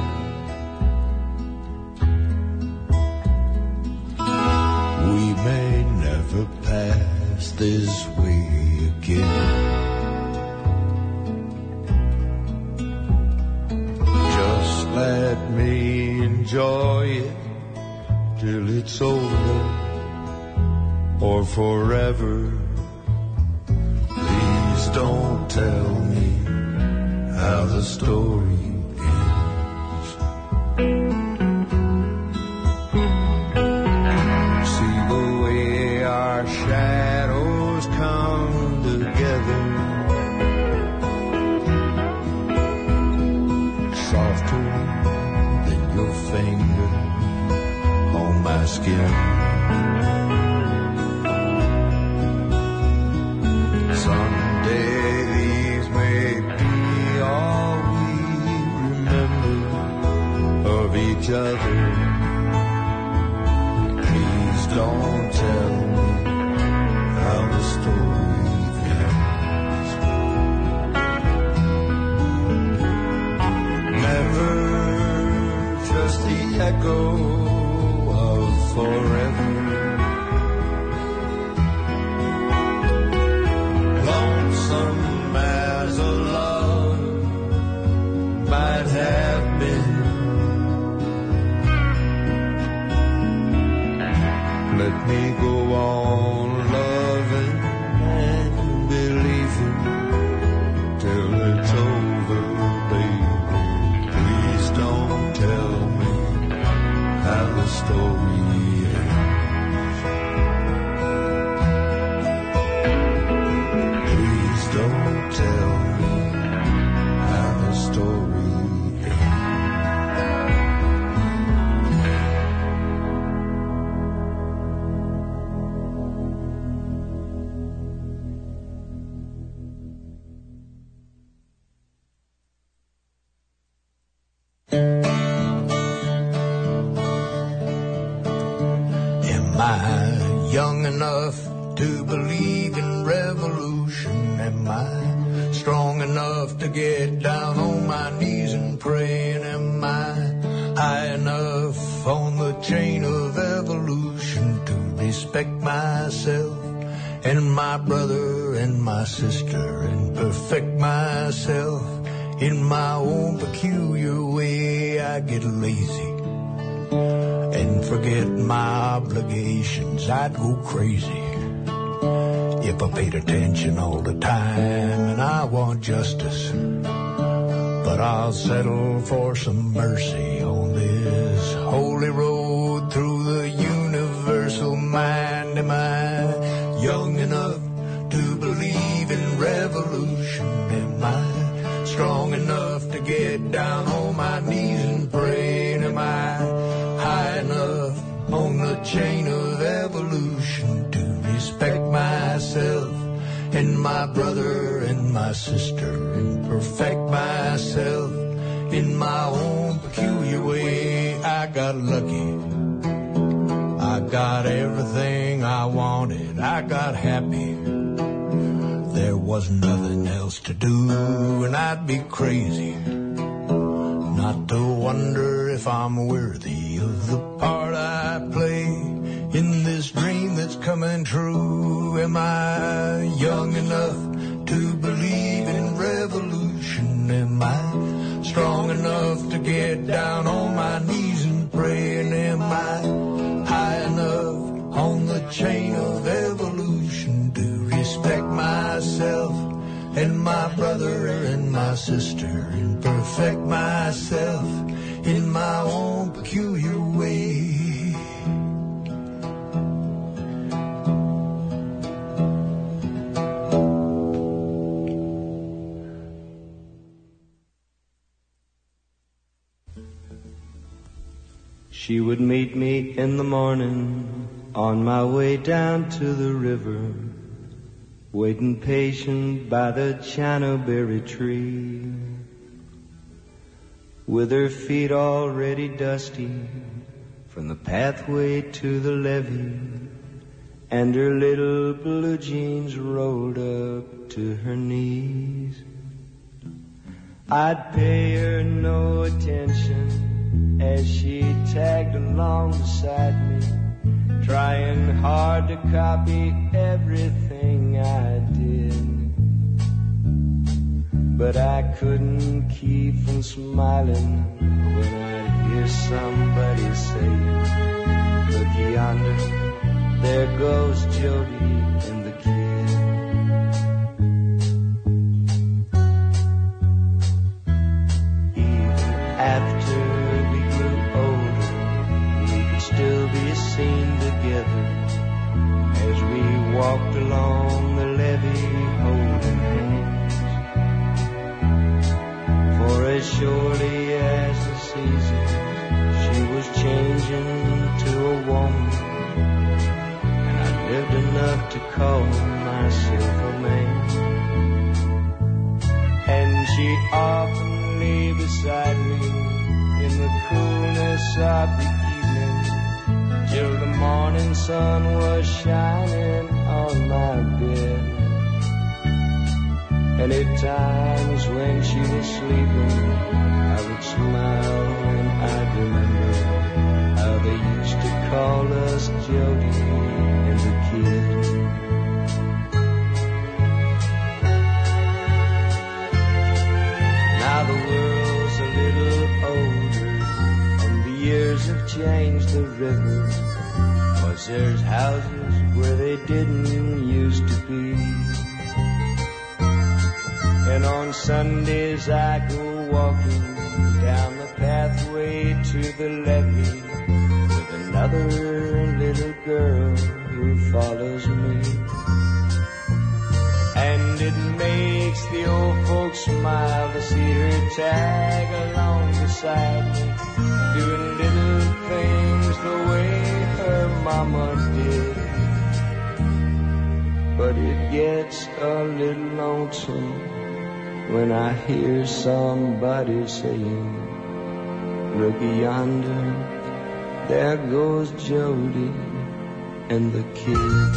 We may never pass this way again. Just let me enjoy it till it's over or forever. Don't tell me how the story ends. See the way our shadows come together, softer than your finger on my skin. These may be all we remember of each other. Please don't tell me how the story ends. Never trust the echo of forever. Lonesome as a love might have been. Let me go on loving and believing till it's over, baby. Please don't tell me how the story ends. Don't tell me how the story Am I young enough to believe in revolution? Am I strong enough to get down on my knees and pray? And am I high enough on the chain of evolution to respect myself and my brother and my sister and perfect myself in my own peculiar way? I get lazy and forget my obligations. I'd go crazy if I paid attention all the time, and I want justice, but I'll settle for some mercy on this holy road through the universal mind. Am I young enough to believe in revolution? Am I strong enough to get down on my knees and pray? And am I high enough on the chain of evolution to respect myself and my brother and my sister and perfect myself in my own peculiar way? I got lucky, I got everything I wanted, I got happy. There was nothing else to do, and I'd be crazy not to wonder if I'm worthy of the part I play in this dream that's coming true. Am I young enough to believe in revolution? Am I strong enough to get down on my knees and pray? And am I high enough on the chain of evolution to respect myself and my brother and my sister, and perfect myself in my own peculiar way. She would meet me in the morning on my way down to the river, waiting patient by the chinaberry tree, with her feet already dusty from the pathway to the levee, and her little blue jeans rolled up to her knees. I'd pay her no attention as she tagged along beside me, trying hard to copy everything I did. But I couldn't keep from smiling when I'd hear somebody say, look yonder, there goes Jody and the kid. Even after still be seen together as we walked along the levee holding hands. For as surely as the seasons, she was changing to a woman, and I lived enough to call myself a man. And she'd often lay beside me in the coolness of the evening, till the morning sun was shining on my bed. And at times when she was sleeping, I would smile and I'd remember how they used to call us Jody and the kid. Now the world's a little older, and the years have changed the river. Cause there's houses where they didn't used to be. And on Sundays I go walking down the pathway to the levee with another little girl who follows me. And it makes the old folks smile to see her tag along beside me, doing little things the way her mama did. But it gets a little lonesome when I hear somebody saying, look yonder, there goes Jody and the kid.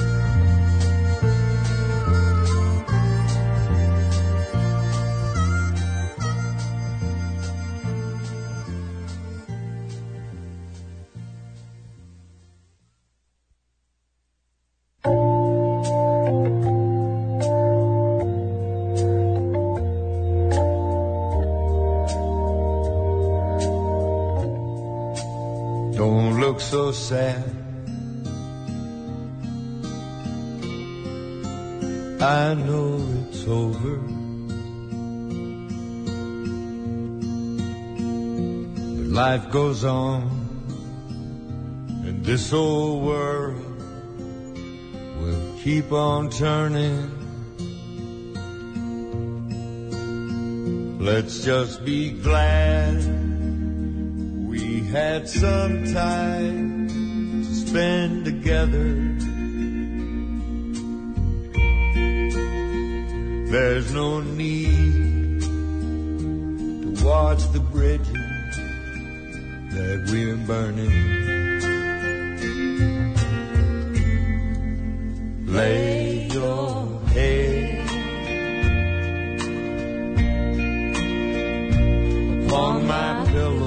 So sad, I know it's over, but life goes on, and this old world will keep on turning. Let's just be glad we had some time to spend together. There's no need to watch the bridges that we're burning. Lay your head upon my pillow.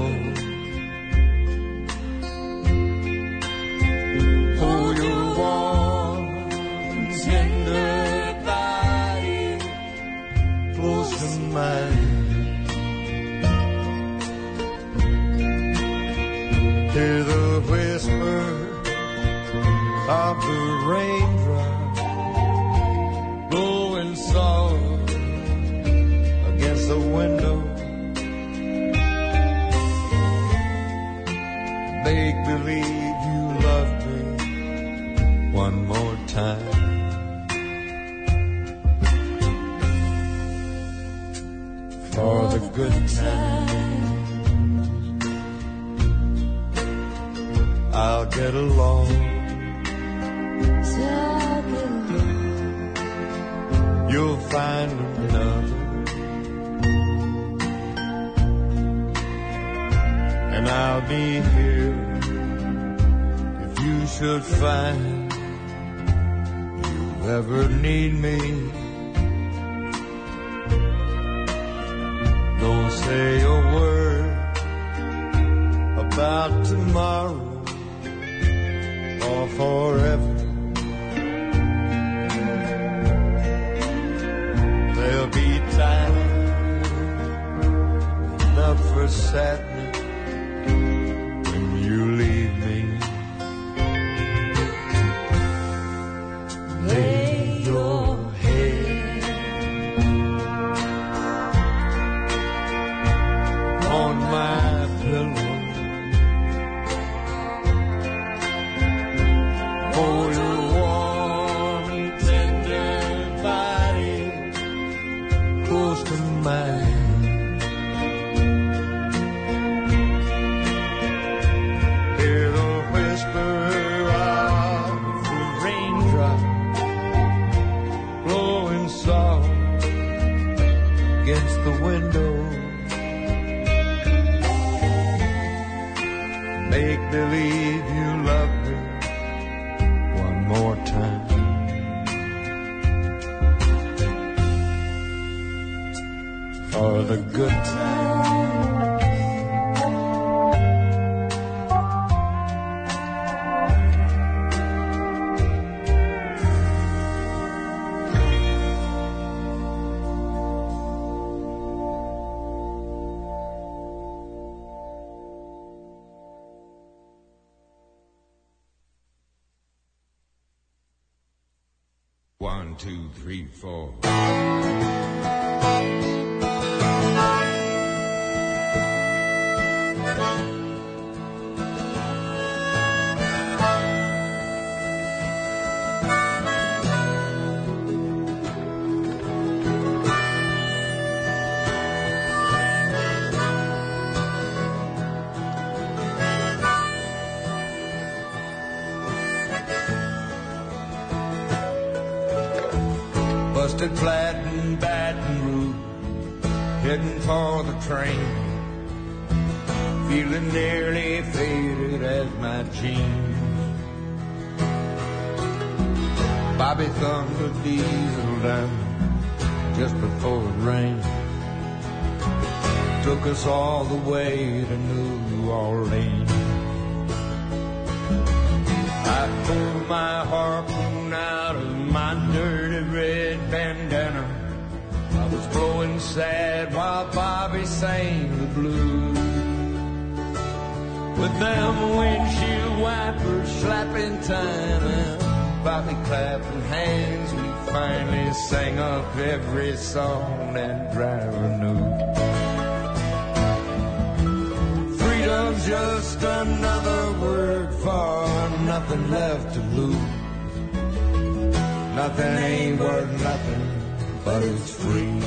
Hear the whisper of the raindrop blowing soft believe you love me one more time. For the good times, I'll get along. You'll find another, and I'll be here if you should find you ever need me. Don't say a word about tomorrow or forever. There'll be time enough for sadness when you leave me. Lay your head on my pillow. Hold your warm and tender body close to mine. Hear the whisper of the raindrop blowing soft against the window. Make believe you love me one more time. For the good times, one, two, three, four. Busted flat in Baton Rouge, heading for the train, feeling nearly faded as my jeans. Bobby thumbed the diesel down just before it rained, took us all the way to New Orleans. I pulled my harpoon out of my dirty red bandana. I was blowing sad while Bobby sang the blues. With them windshield wipers slapping time and Bobby clapping hands, we finally sang up every song that driver knew. Freedom's just another word for nothing left to lose. Nothing ain't worth nothing, but it's free.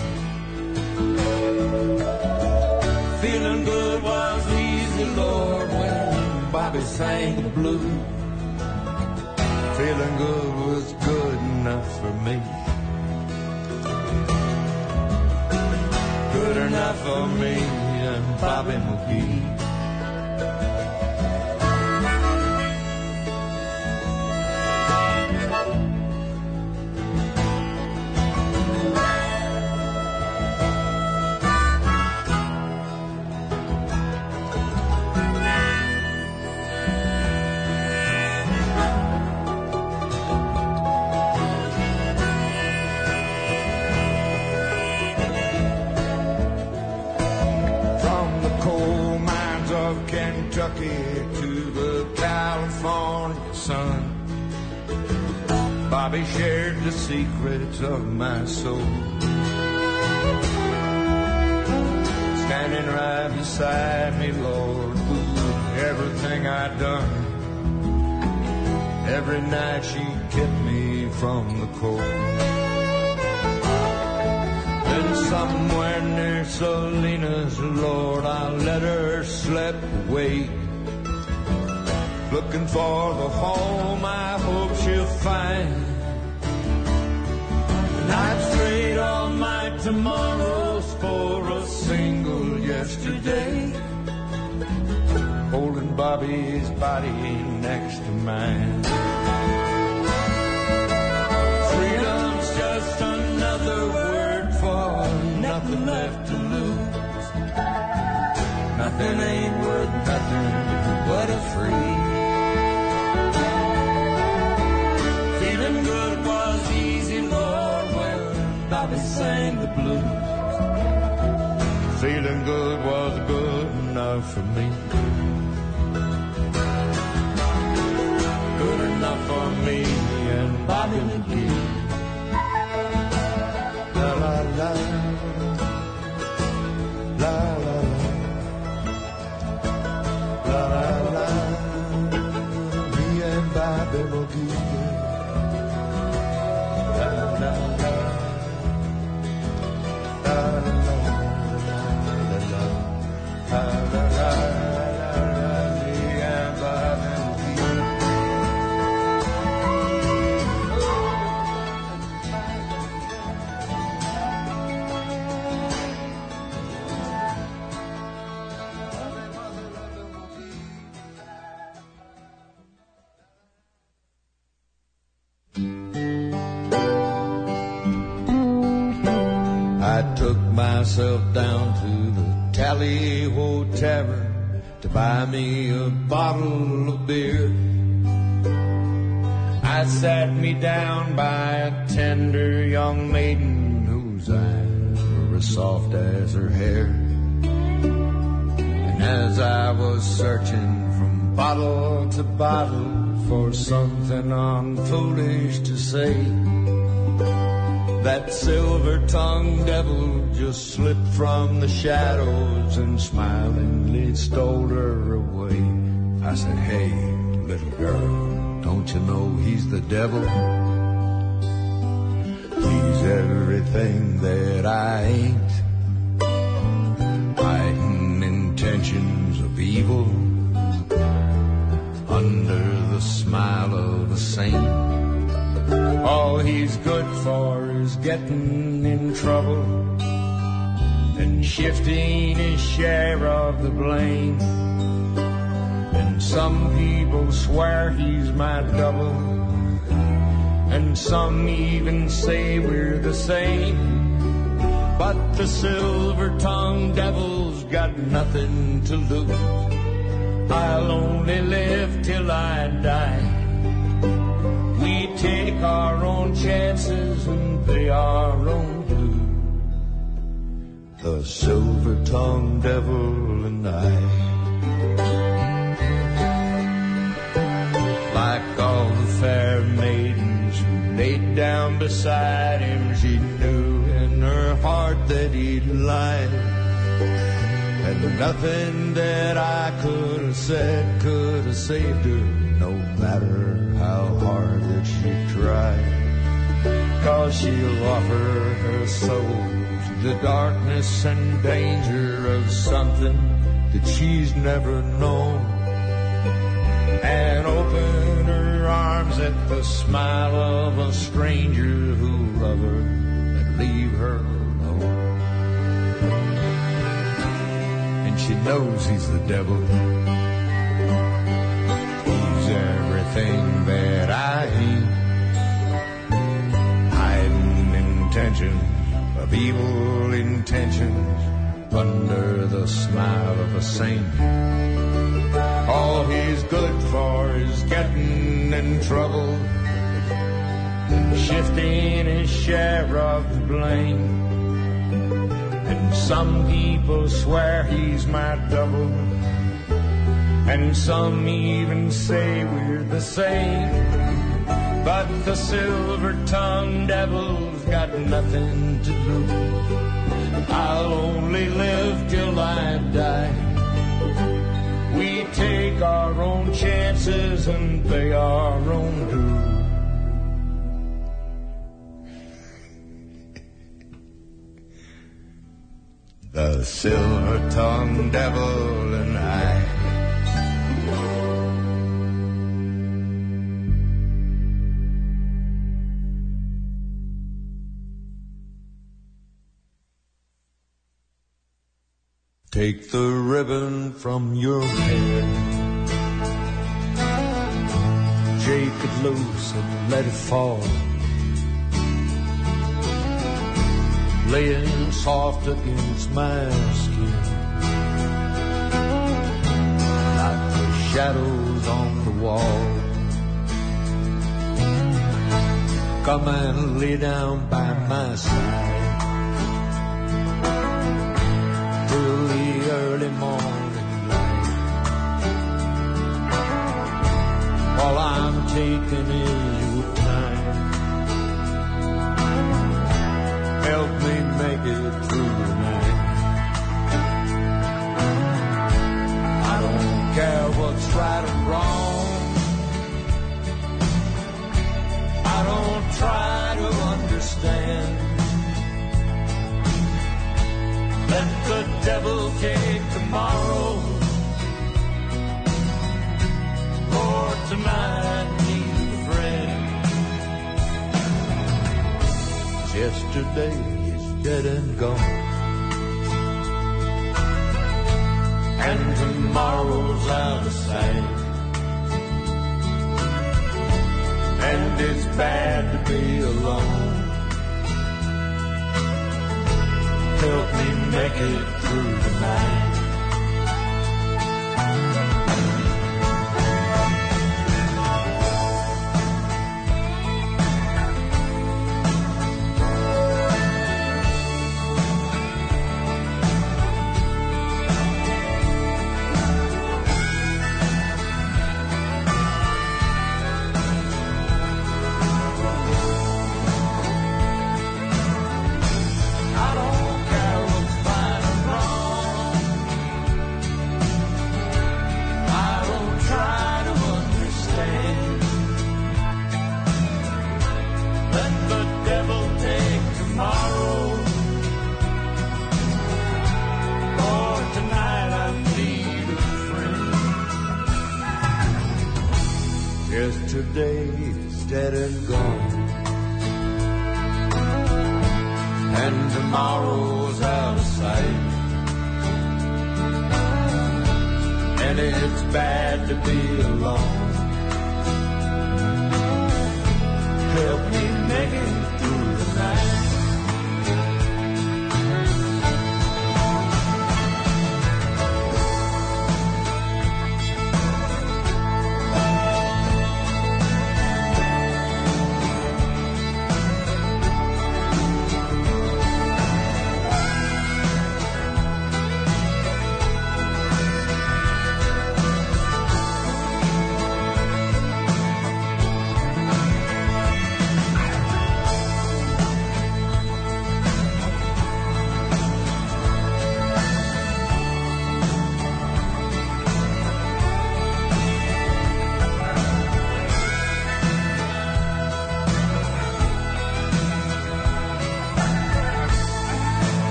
Feeling good was easy, Lord, when Bobby sang the blues. Feeling good was good enough for me. Good enough for me and Bobby McGee. Kentucky to the California sun, Bobby shared the secrets of my soul. Standing right beside me, Lord, who everything I'd done. Every night she kept me from the cold. Then somewhere near Salinas, Lord, I let her slip away, looking for the home I hope she'll find. And I've strayed all my tomorrows for a single yesterday, holding Bobby's body next to mine. Freedom's just another word for nothing left to lose. Nothing ain't worth nothing but a free. Feeling good was easy, Lord, when Bobby sang the blues. Feeling good was good enough for me. Good enough for me and Bobby McGee. La la la, la la la, la la la, me and Bobby McGee. La la la, la la la, la la la, la la la, me and Bobby. Myself down to the Tally Ho Tavern to buy me a bottle of beer. I sat me down by a tender young maiden whose eyes were as soft as her hair. And as I was searching from bottle to bottle for something unfoolish to say, that silver-tongued devil just slipped from the shadows and smilingly stole her away. I said, hey, little girl, don't you know he's the devil? He's everything that I ain't, hiding intentions of evil under the smile of a saint. All he's good for is getting in trouble and shifting his share of the blame. And some people swear he's my double, and some even say we're the same. But the silver-tongued devil's got nothing to lose. I'll only live till I die. We take our own chances and pay our own dues. The silver-tongued devil and I. Like all the fair maidens who laid down beside him, she knew in her heart that he'd lied. And nothing that I could have said could have saved her, no matter how hard that she tried. 'Cause she'll offer her soul to the darkness and danger of something that she's never known, and open her arms at the smile of a stranger who'll love her and leave her alone. And she knows he's the devil. Everything that I hate, hiding intentions of evil intentions under the smile of a saint. All he's good for is getting in trouble and shifting his share of the blame. And some people swear he's my double, and some even say we're the same. But the silver-tongued devil's got nothing to lose. I'll only live till I die. We take our own chances and pay our own dues. The silver-tongued devil and I. Take the ribbon from your hair, shake it loose and let it fall, laying soft against my skin, like the shadows on the wall. Come and lay down by my side till the early morning light, while I'm taking in your time. Help me make it through the night. I don't care what's right or wrong, I don't try to understand. Let the devil take tomorrow, Lord, tonight I need a friend. Yesterday is dead and gone, and tomorrow's out of sight, and it's bad to be alone. Help me make it through the night. Yesterday is dead and gone, and tomorrow's out of sight, and it's bad to be alone. Help me make it through the night.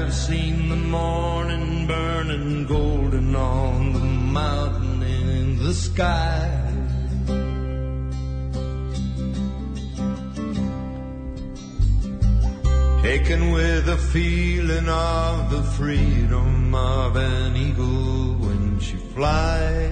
have seen the morning burning golden on the mountain in the sky. Taken with the feeling of the freedom of an eagle when she flies.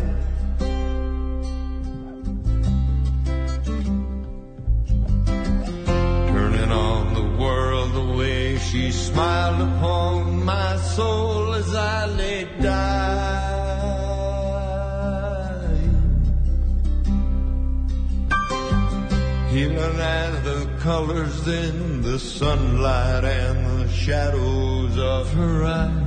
Turning on the world the way she smiled upon my soul as I lay dying. Healing as the colors in the sunlight and the shadows of her eyes.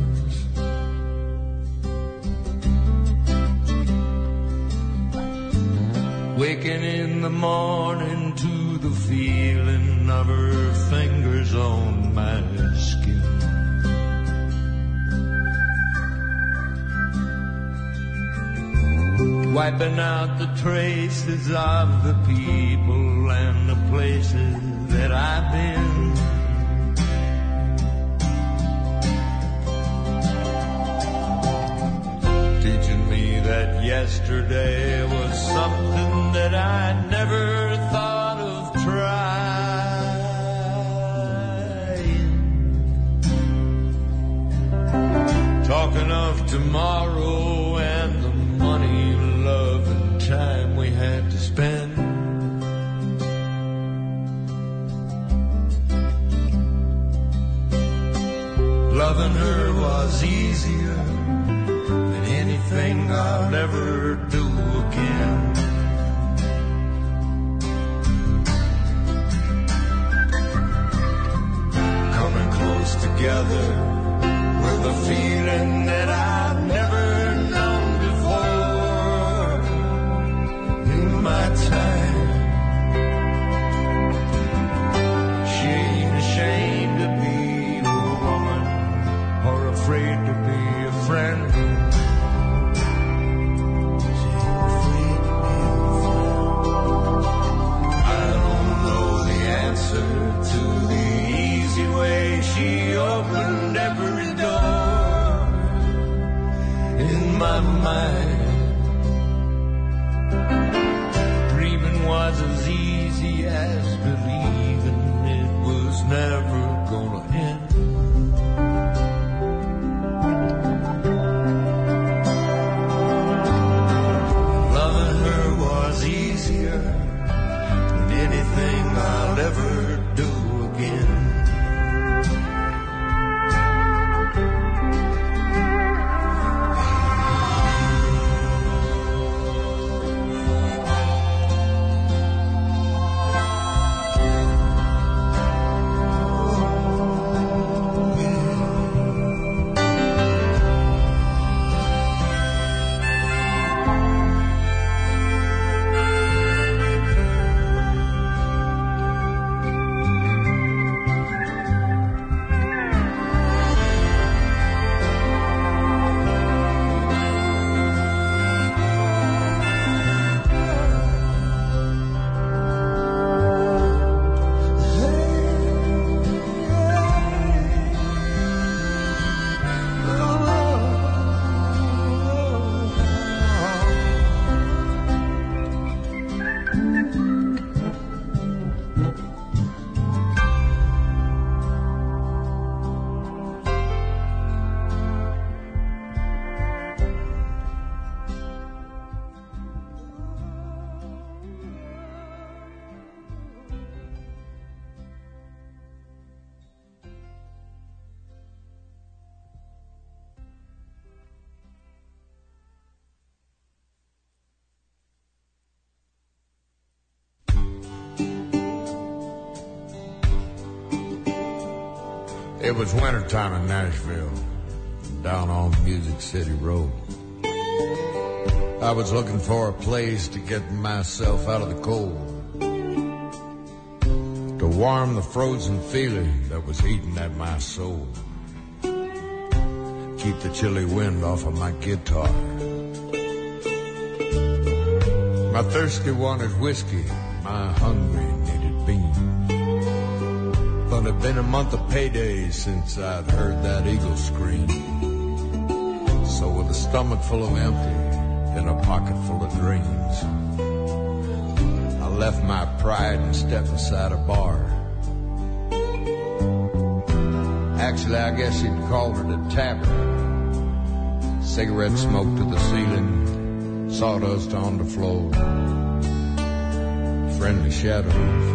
Waking in the morning to the feeling of her fingers on my skin. Wiping out the traces of the people and the places that I've been. Teaching me that yesterday was something that I never thought of trying. Talking of tomorrow and the money, love and time we had to spend. Loving her was easier than anything I'll ever do again. Coming close together with a feeling that I've never known before in my time. She ain't ashamed to be a woman or afraid to be a friend. I don't know the answer to the easy way she opened every door in my mind. Dreaming was as easy as believing it was never gonna end. Loving her was easier than anything I'll ever do again. It was wintertime in Nashville, down on Music City Road. I was looking for a place to get myself out of the cold, to warm the frozen feeling that was eating at my soul, keep the chilly wind off of my guitar. My thirsty wanted whiskey, my hungry needed beans. But only been a month of payday since I'd heard that eagle scream. So with a stomach full of empty and a pocket full of dreams, I left my pride and stepped inside a bar. Actually, I guess you'd call it a tavern. Cigarette smoke to the ceiling, sawdust on the floor, friendly shadows.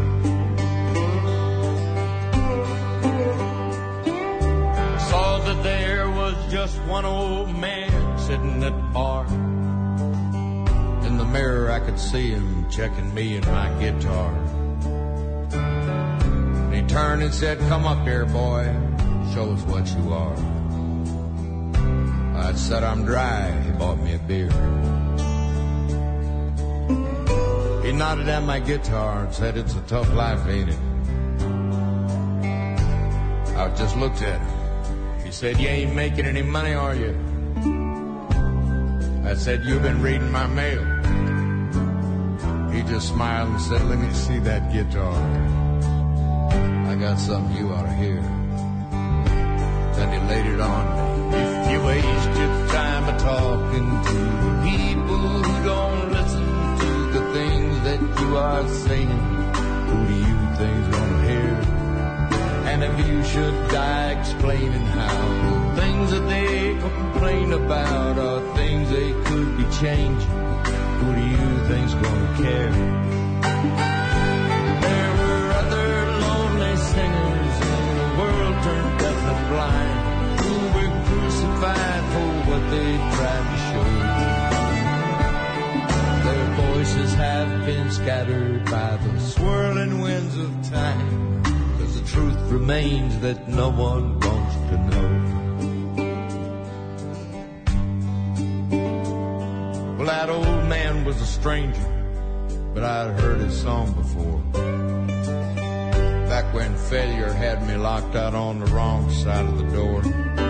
Saw that there was just one old man sitting at the bar. In the mirror I could see him checking me and my guitar. And he turned and said, "Come up here, boy, show us what you are." I said, "I'm dry." He bought me a beer. He nodded at my guitar and said, "It's a tough life, ain't it?" I just looked at him. He said, "You ain't making any money, are you?" I said, "You've been reading my mail." He just smiled and said, "Let me see that guitar. I got something you ought to hear." Then he laid it on me. If you waste your time a talking to the people who don't listen to the things that you are saying, who do you think's gonna hear? And if you should die explaining how the things that they complain about are things they could be changing, who do you think's gonna care? There were other lonely singers in the world turned deaf and blind, who were crucified for what they tried to show. Their voices have been scattered by the swirling winds of time. The truth remains that no one wants to know. Well, that old man was a stranger, but I'd heard his song before. Back when failure had me locked out on the wrong side of the door.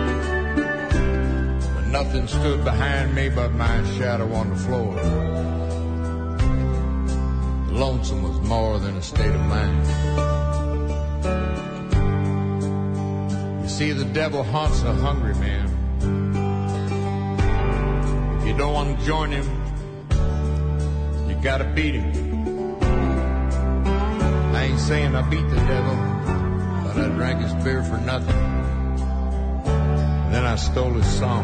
When nothing stood behind me but my shadow on the floor. The lonesome was more than a state of mind. See, the devil haunts a hungry man. If you don't want to join him, you gotta beat him. I ain't saying I beat the devil, but I drank his beer for nothing. And then I stole his song.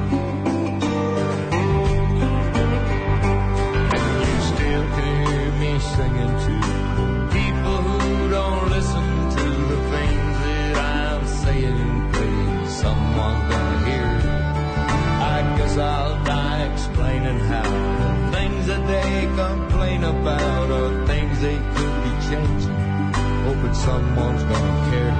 And you still can hear me singing to people who don't listen to the things that I'm saying. Please, someone's gonna hear. I guess I'll die explaining how the things that they complain about are things they could be changing. Hoping someone's gonna care.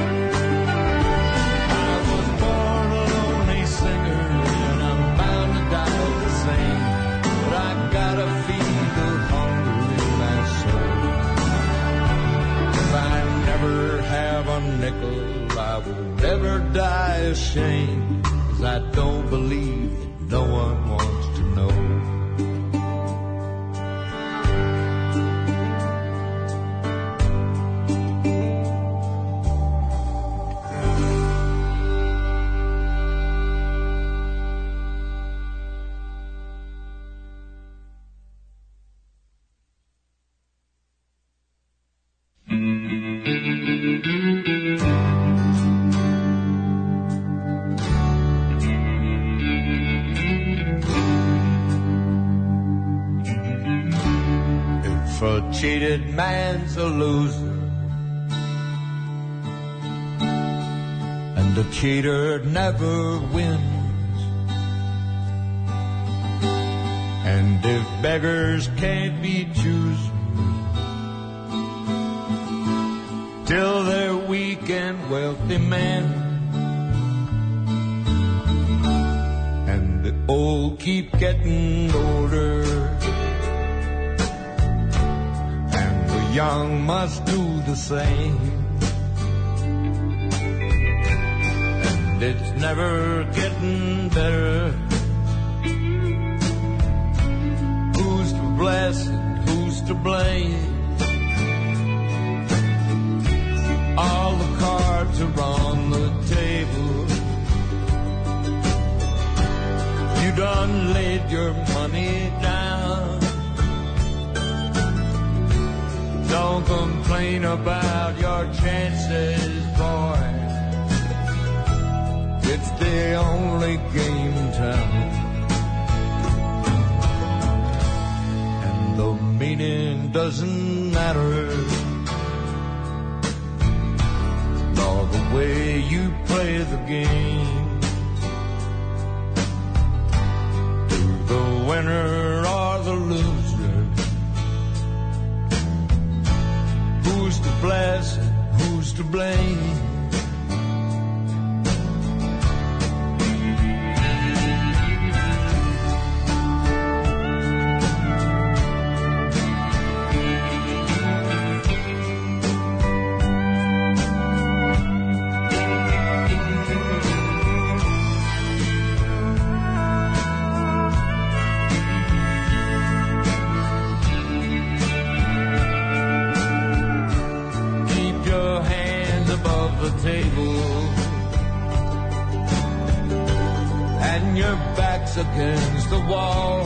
I was born a lonely singer and I'm bound to die the same. But I gotta feed the hunger in my soul. If I never have a nickel, I will never die ashamed, 'cause I don't believe that no one wants to know. Cheated man's a loser, and the cheater never wins. And if beggars can't be choosers till they're weak and wealthy men, and the old keep getting older, young must do the same. And it's never getting better. Who's to bless and who's to blame? All the cards are on the table. You done laid your money down. Don't complain about your chances, boy. It's the only game in town. And the meaning doesn't matter, nor the way you play the game. To the winner or the loser, who's to bless and who's to blame? Against the wall,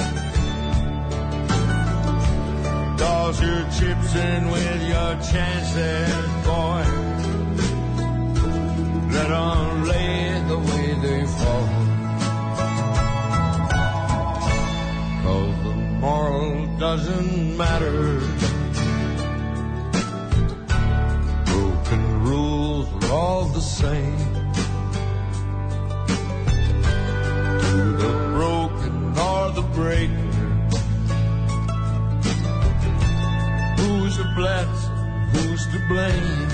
toss your chips in with your chances, boy. Let them lay the way they fall, 'cause the moral doesn't matter. Broken rules are all the same. The broken or the breaker, who's to bless, who's to blame?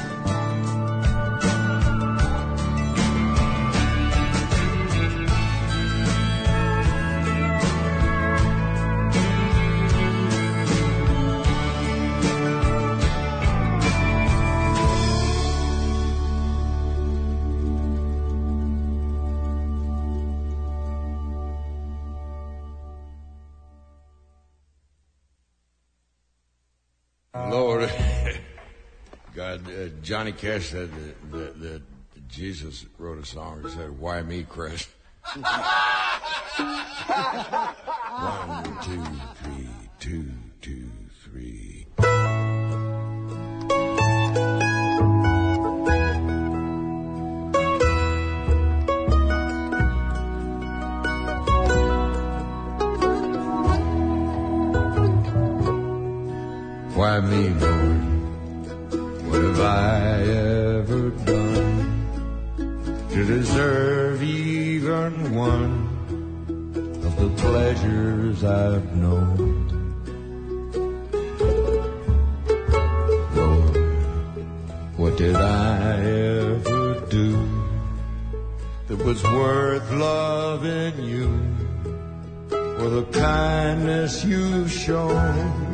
Lord, God, uh, Johnny Cash said that, that, that Jesus wrote a song that said, "Why me, Chris?" One, two, three, two, two, three. Why me, Lord? What have I ever done to deserve even one of the pleasures I've known? Lord, what did I ever do that was worth loving you for the kindness you've shown?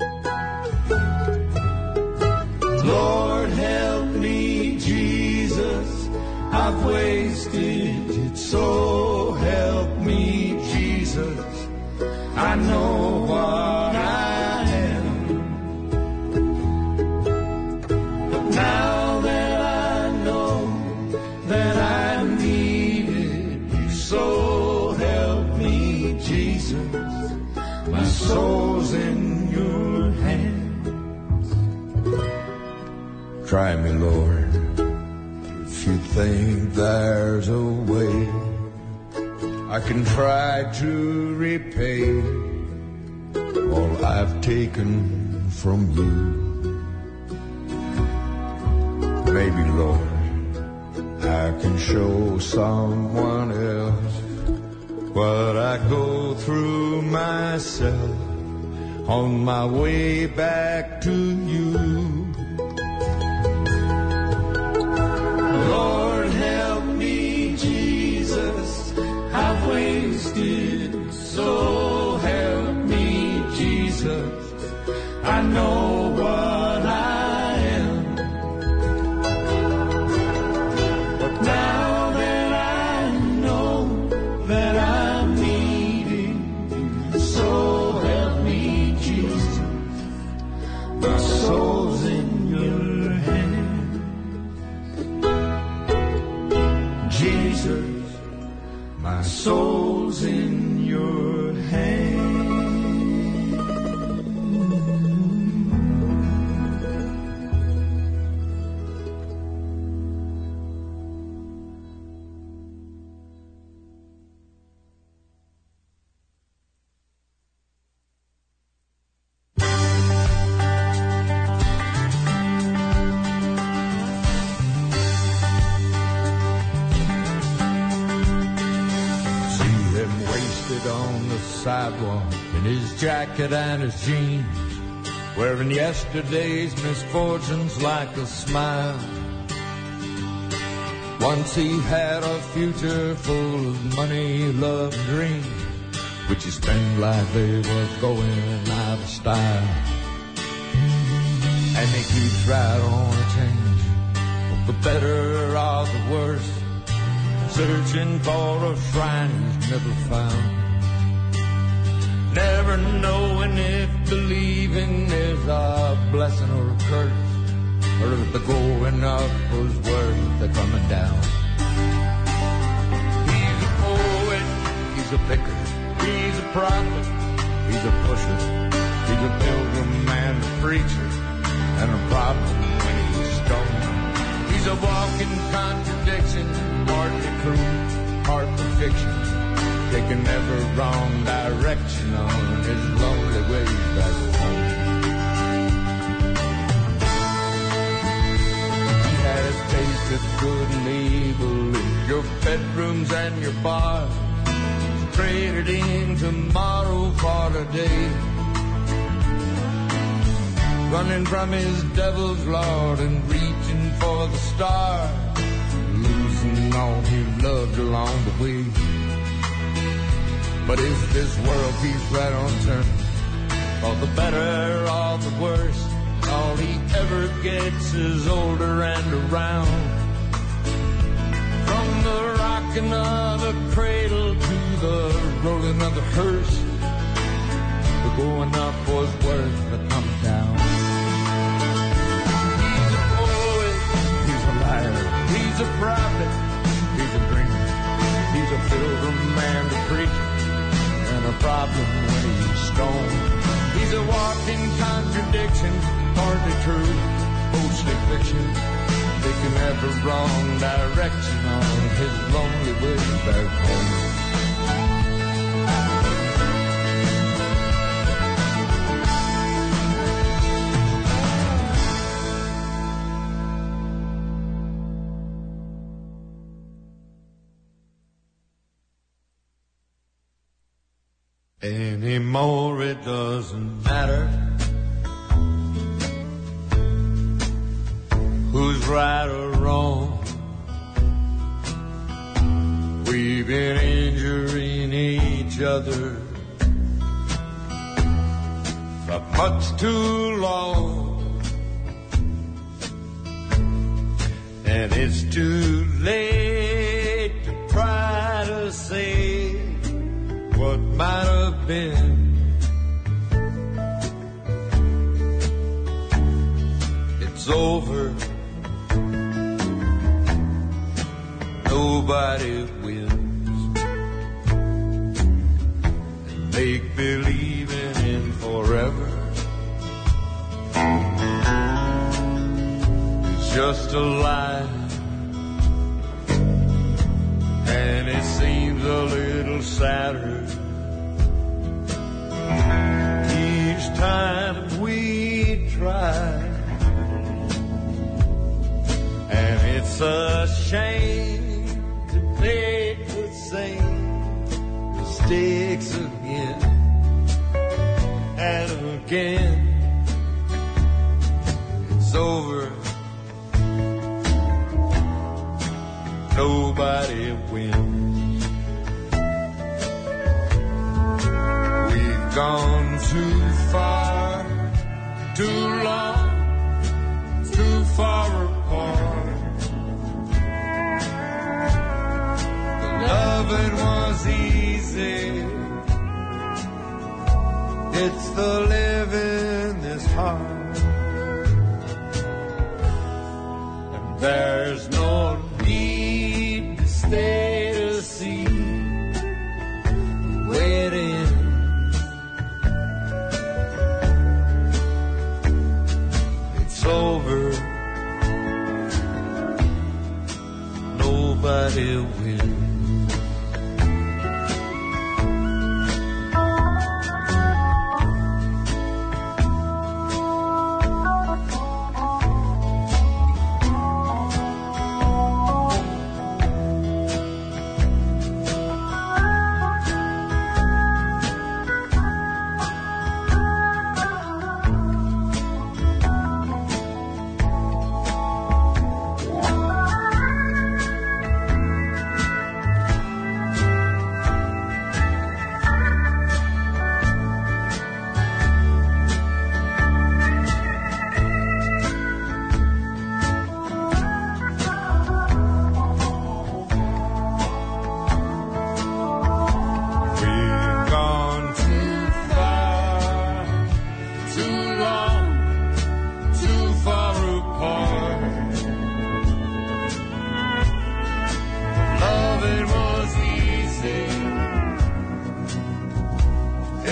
Lord, help me, Jesus, I've wasted it, so help me, Jesus, I know what I am. But now that I know that I needed you, so help me, Jesus, my soul's in your hands. Try me, Lord, if you think there's a way I can try to repay all I've taken from you. Maybe, Lord, I can show someone else what I go through myself on my way back to you. Lord, help me, Jesus, I've wasted, so help me, Jesus, I know what I am. But now that I know that I'm needing you, so help me, Jesus, my soul laid on the sidewalk in his jacket and his jeans, wearing yesterday's misfortunes like a smile. Once he had a future full of money, love, and dreams, which he spent like they was going out of style. And he keeps right on a change, for the better or the worse, searching for a shrine he's never found. Never knowing if believing is a blessing or a curse, or if the going up was worth the coming down. He's a poet, he's a picker, he's a prophet, he's a pusher, he's a pilgrim and a preacher, and a problem when he's stoned. He's a walking contradiction, partly truth, partly fiction, taking every wrong direction on his lonely way back home. He has tasted good and evil in your bedrooms and your bars, traded in tomorrow for today, running from his devil's lord and reaching for the stars, losing all he loved along the way. But if this world keeps right on turning, for the better or the worse, all he ever gets is older and around. From the rocking of the cradle to the rolling of the hearse, the going up was worth the coming down. He's a poet, he's a liar, he's a prophet, he's a dreamer, he's a pilgrim and a preacher, and a problem when he's stoned. He's a walking contradiction, partly true, mostly fiction, taking every wrong direction on his lonely way back home. Anymore it doesn't matter who's right or wrong. We've been injuring each other for much too long, and it's too late to try to say what might have been. It's over. Nobody wins. And make believing in forever is just a lie. And it seems a little sadder each time we try. And it's a shame to make the same mistakes again and again. It's over. Nobody wins. We've gone too far, too long, too far apart. Loving was easy. It's the living that's hard. And there's no need to stay to see the way it ends. It's over. Nobody wins.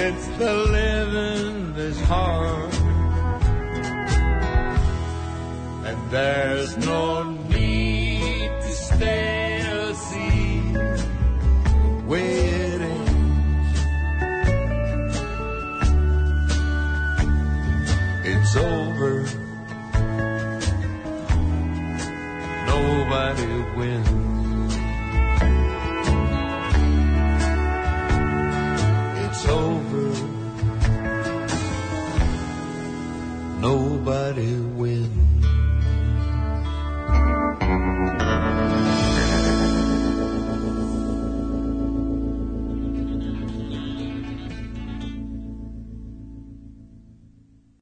It's the living that's hard, and there's no need to stay or see where it ends. It's over. Nobody wins.